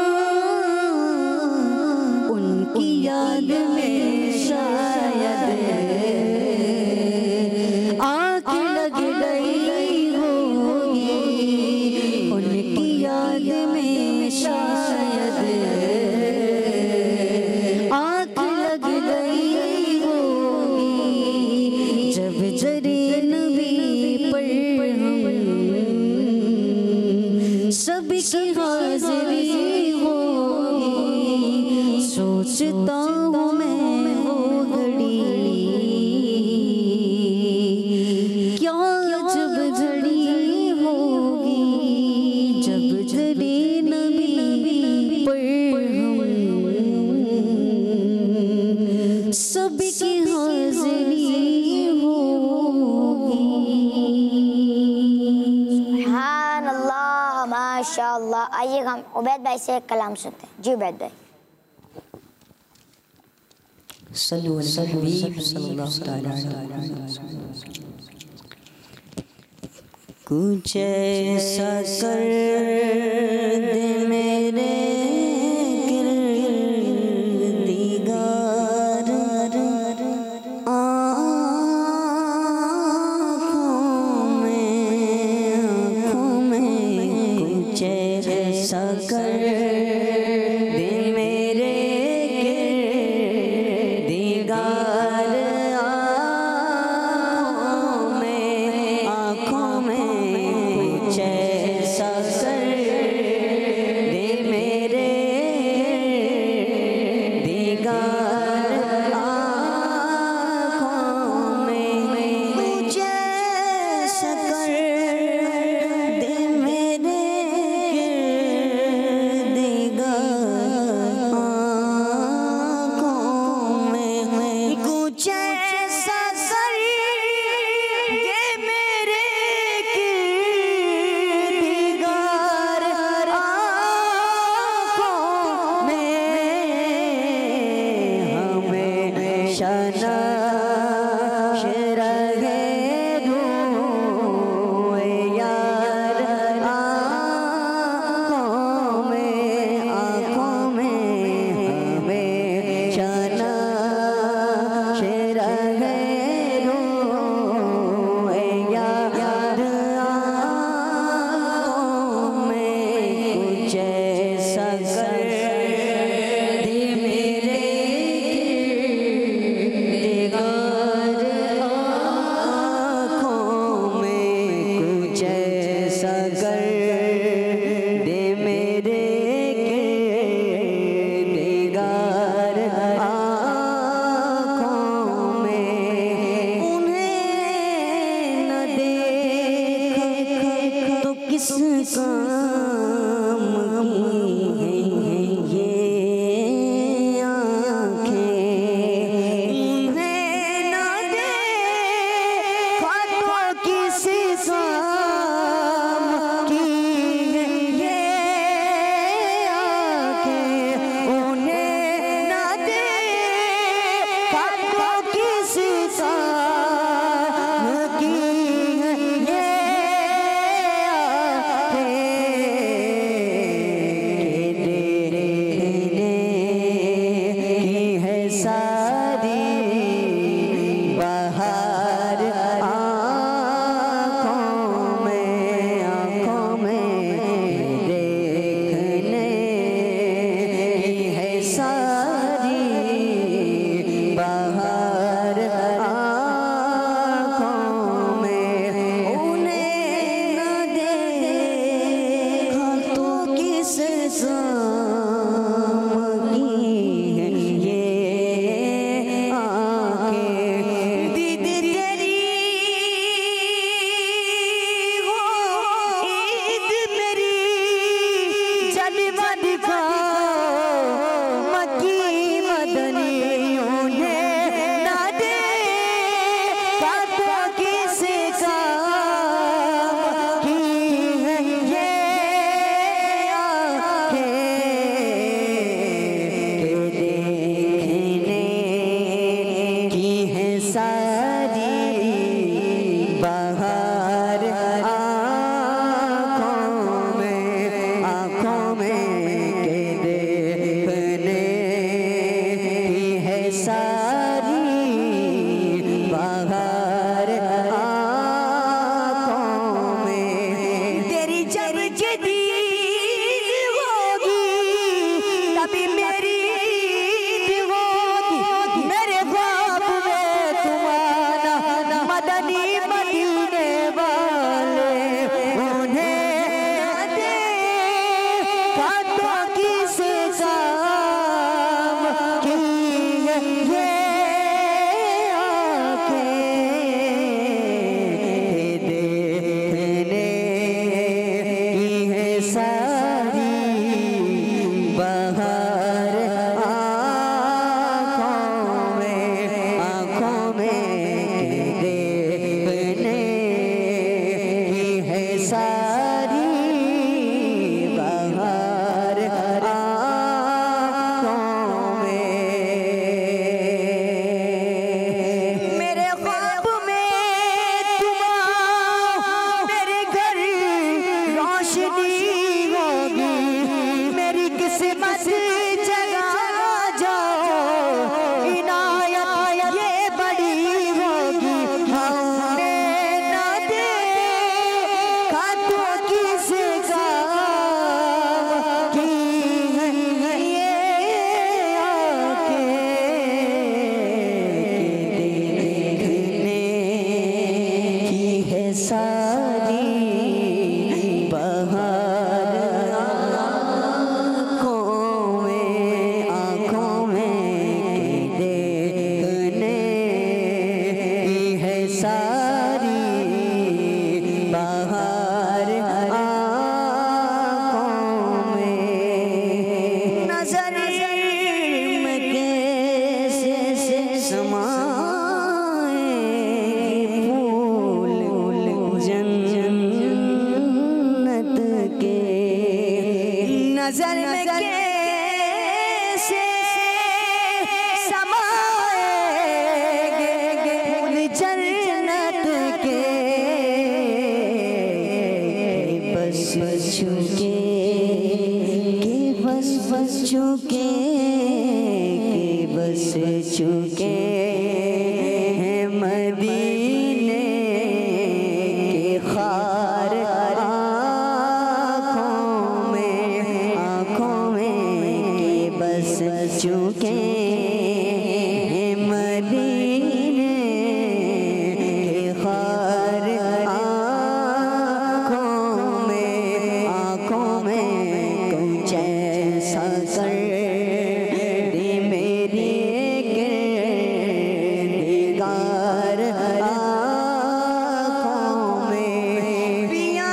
उनकी याद में शायद आँख लग गई होगी, उनकी याद में शायद आँख लग गई होगी। जब जरे नबी पर हम सबकी हाज़िरी होगी, सोचता हूँ मैं वो घड़ी क्या जब झड़ी होगी, जब झड़ी नबी पर हम सबकी हाज़िरी होगी। सुभान अल्लाह, माशाअल्लाह। आइए हम उबैद भाई से एक कलाम सुनते हैं। जी उबैद भाई। सल्लल्लाहु अलैहि वसल्लम। कुछ ऐसा कर दे मेरे किरदिगार, आँखों में आँखों में कुछ ऐसा कर दे मेरे किरदिगार, आँखों में आँखों में कुछ ऐसा कर दे मेरे दिगार, आँखों में कुछ ऐसा कर दे मेरे शाम की हैं ये आंखें। दीद तेरी हो ईद मेरी जलवा दिखा मक्की मदनियों ने ना दे बातों की से काम की हैं ये आंखें के देखने की है सारी बाहर आँखों में आँखों में के देखने की है सारी बाहर आँखों में। तेरी जब जदीद होगी तभी मेरी ईद होगी। मेरे ख्वाब में तुम्हारा मदनी मदीने वाले उन्हें ना दे बातों की से काम की हैं ये आंखें देखने की है सारी बाहर आँखों में आँखों में देखने की है सारी बाहर आँखों में। मेरे ख्वाब में तुम आओ मेरे घर रोशनी होगी। मेरी किस्मत जगा जाओ इनायत ये बड़ी होगी। हमने ना दे खातों की से काम की हैं ये आंखें देखने की है सारी बाहर आँखों में आँखों में देखने की है सारी बाहर आँखों में। नजर में कैसे से समाए फूल जन्नत के। नजर में कैसे समाएंगे फूल जन्नत के। बस चुके के बस बस चुके के बस चुके हैं मदीने के खार आँखों में आँखों में के बस चुके हैं मदीने के खार आँखों में आँखों में कुछ ऐसा कर दे मेरी किरदार आँखों में। पिया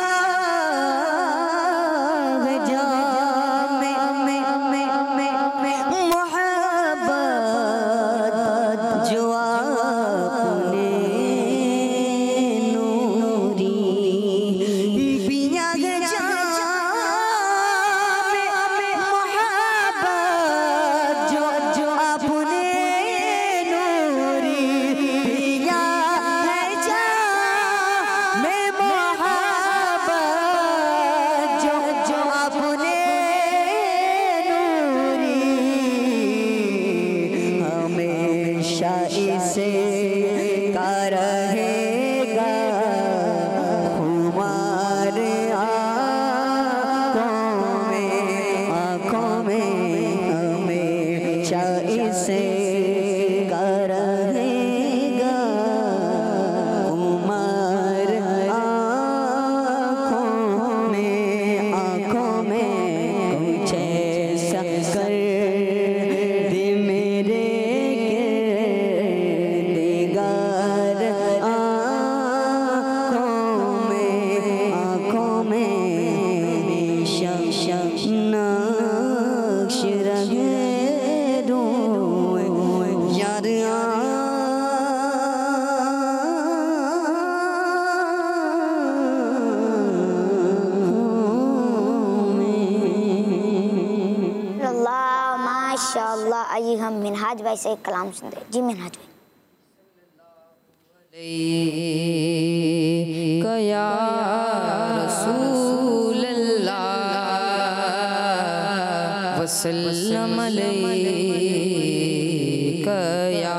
जाम में में में में मोहब्बत जो आपने नूरी पिया जाम में मोहब्बत जो जो आपने नूरी पिया है जाम में मोहब्बत जो जो आपने नूरी हमेशा इसे का रहेगा हमारे आँखों में आँखों में हमेशा इसे का रहेगा हमारे आँखों में आँखों में नक्श रहे रोए यार माशाअल्लाह। आइए हम मिनहाज भाई से एक कलाम सुनते हैं। जी मिनहाज भाई। कया रसूल अल्लाह वसल्लम अलैका या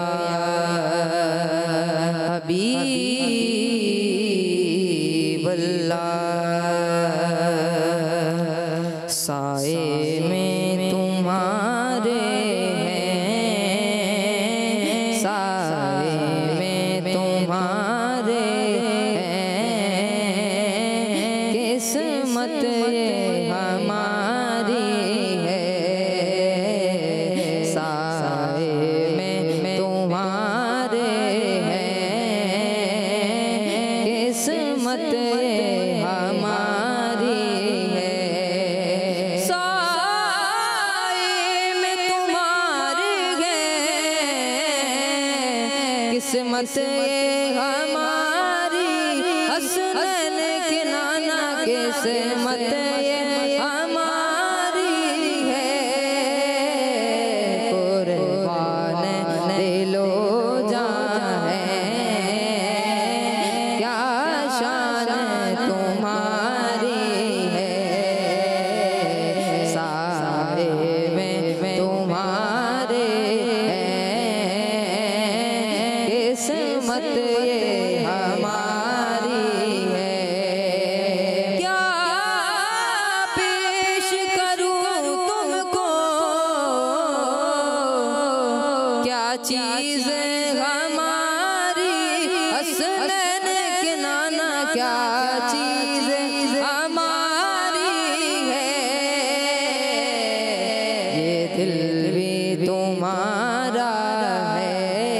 हबीब अल्लाह। साए में तुम्हारे हैं, साए में तुम्हारे हैं, किस्मत ये हमारी है। साए में तुम्हारे हैं, किस्मत ये हमारी है। किस्मत ये हमारी, हसनैन के नाना किस्मत ये हमारी है। कुर्बान दिलो जान है, क्या शान तुम्हारी है। साए में तुम्हारे किस्मत ये हमारी है। क्या पेश करूं तुमको, क्या चीज़ हमारी, हसनैन के नाना क्या चीज़ हमारी है। ये दिल भी तुम्हारा है,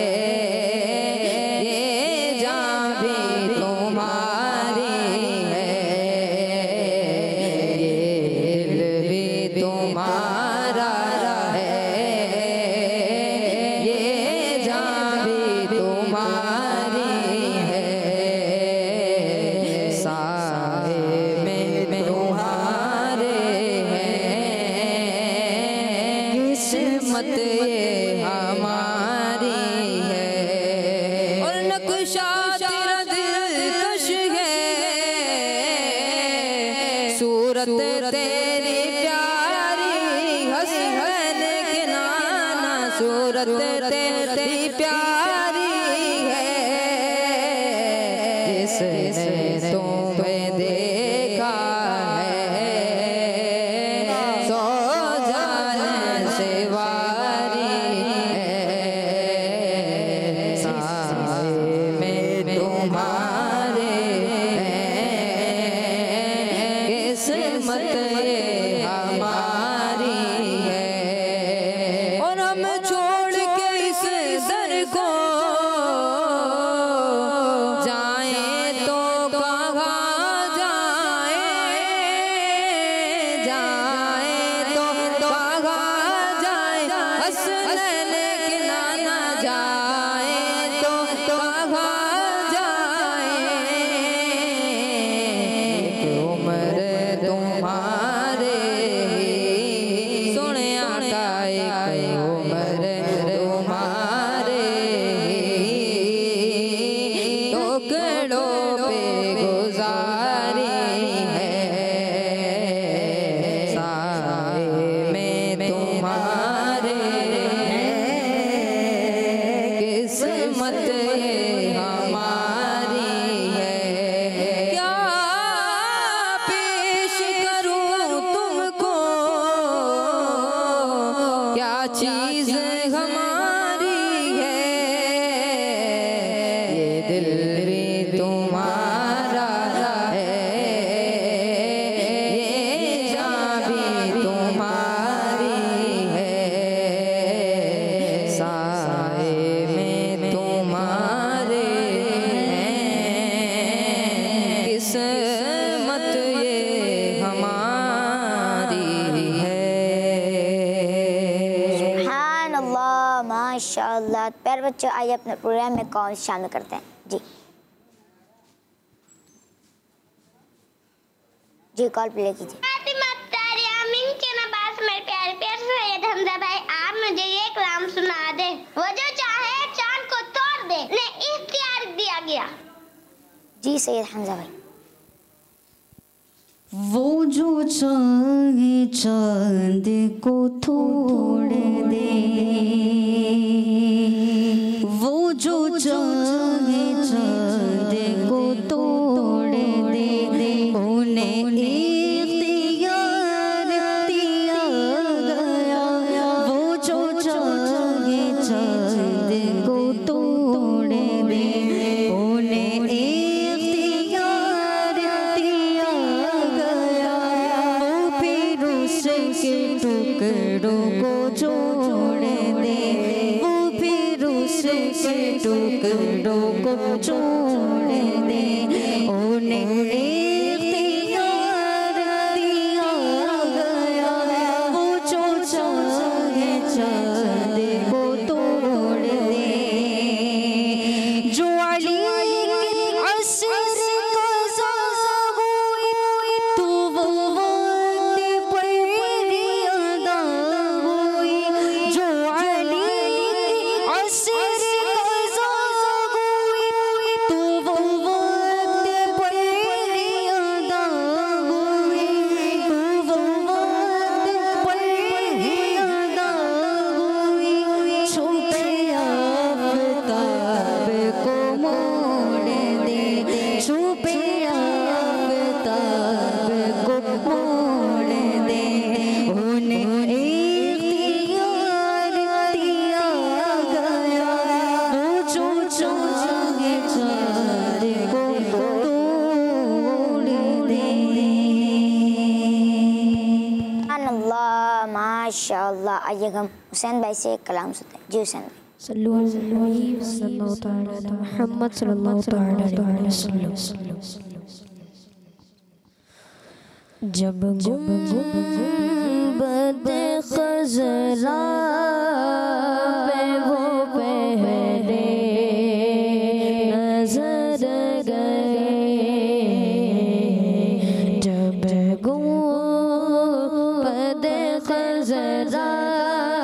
तुम्हारा है, ये जान भी तुम्हारी है। साए में तुम्हारे हैं, किस्मत ये हमारी है। और नक्शा तेरा दिलकश है, सूरत तेरी सूरत तेरी प्यारी है। जिसने तुम्हें देखा है, सौ जान से वारी है। साए में तुम्हारे हैं, किस्मत ये हमारी है। और हम छोड़ के इस माशाअल्लाह। प्यारे बच्चों, आइए अपने प्रोग्राम में कॉल शामिल करते हैं। जी जी कॉल प्ले कीजिए। मेरे प्यारे प्यारे सैयद हमजा भाई, आप मुझे ये कलाम सुना दे। वो जो चाहे चांद को तोड़ दे, ने इख्तियार दिया गया। जी सैयद हमजा भाई। वो जो चाहे चांद को तोड़ दे, वो जो चाहे चांद को तोड़ दे, उन्हें इख्तियार दिया गया। वो जो चाहे चांद को तोड़ दे, उन्हें इख्तियार दिया गया। वो फिर उसके टुकड़ों को जोड़ दे, वो फिर उसके टुकड़ों को जोड़ दे, उन्हें इख्तियार दिया गया। वो जो चाहे चांद को तोड़ दे, जो अली असर कज़ा हुई, तो वो वक्त पर अदा हुई। जो अली असर कज़ा हुई, तो वो वक्त पर अदा हुई, तो वो वक्त पर अदा हुई। छुपे आफ़ताब को मोड़ दे, छुपे आफ़ताब को मोड़ दे, उन्हें इख्तियार दिया गया। वो जो चाहे चांद को तोड़ दे। अल्लाह माशाअल्लाह। आइए हम हुसैन भाई से कलाम सुनते हैं। जी हुसैन भाई। जब गुंबद खज़रा पे वो पहरे नजर गए, जब गुंबद खज़रा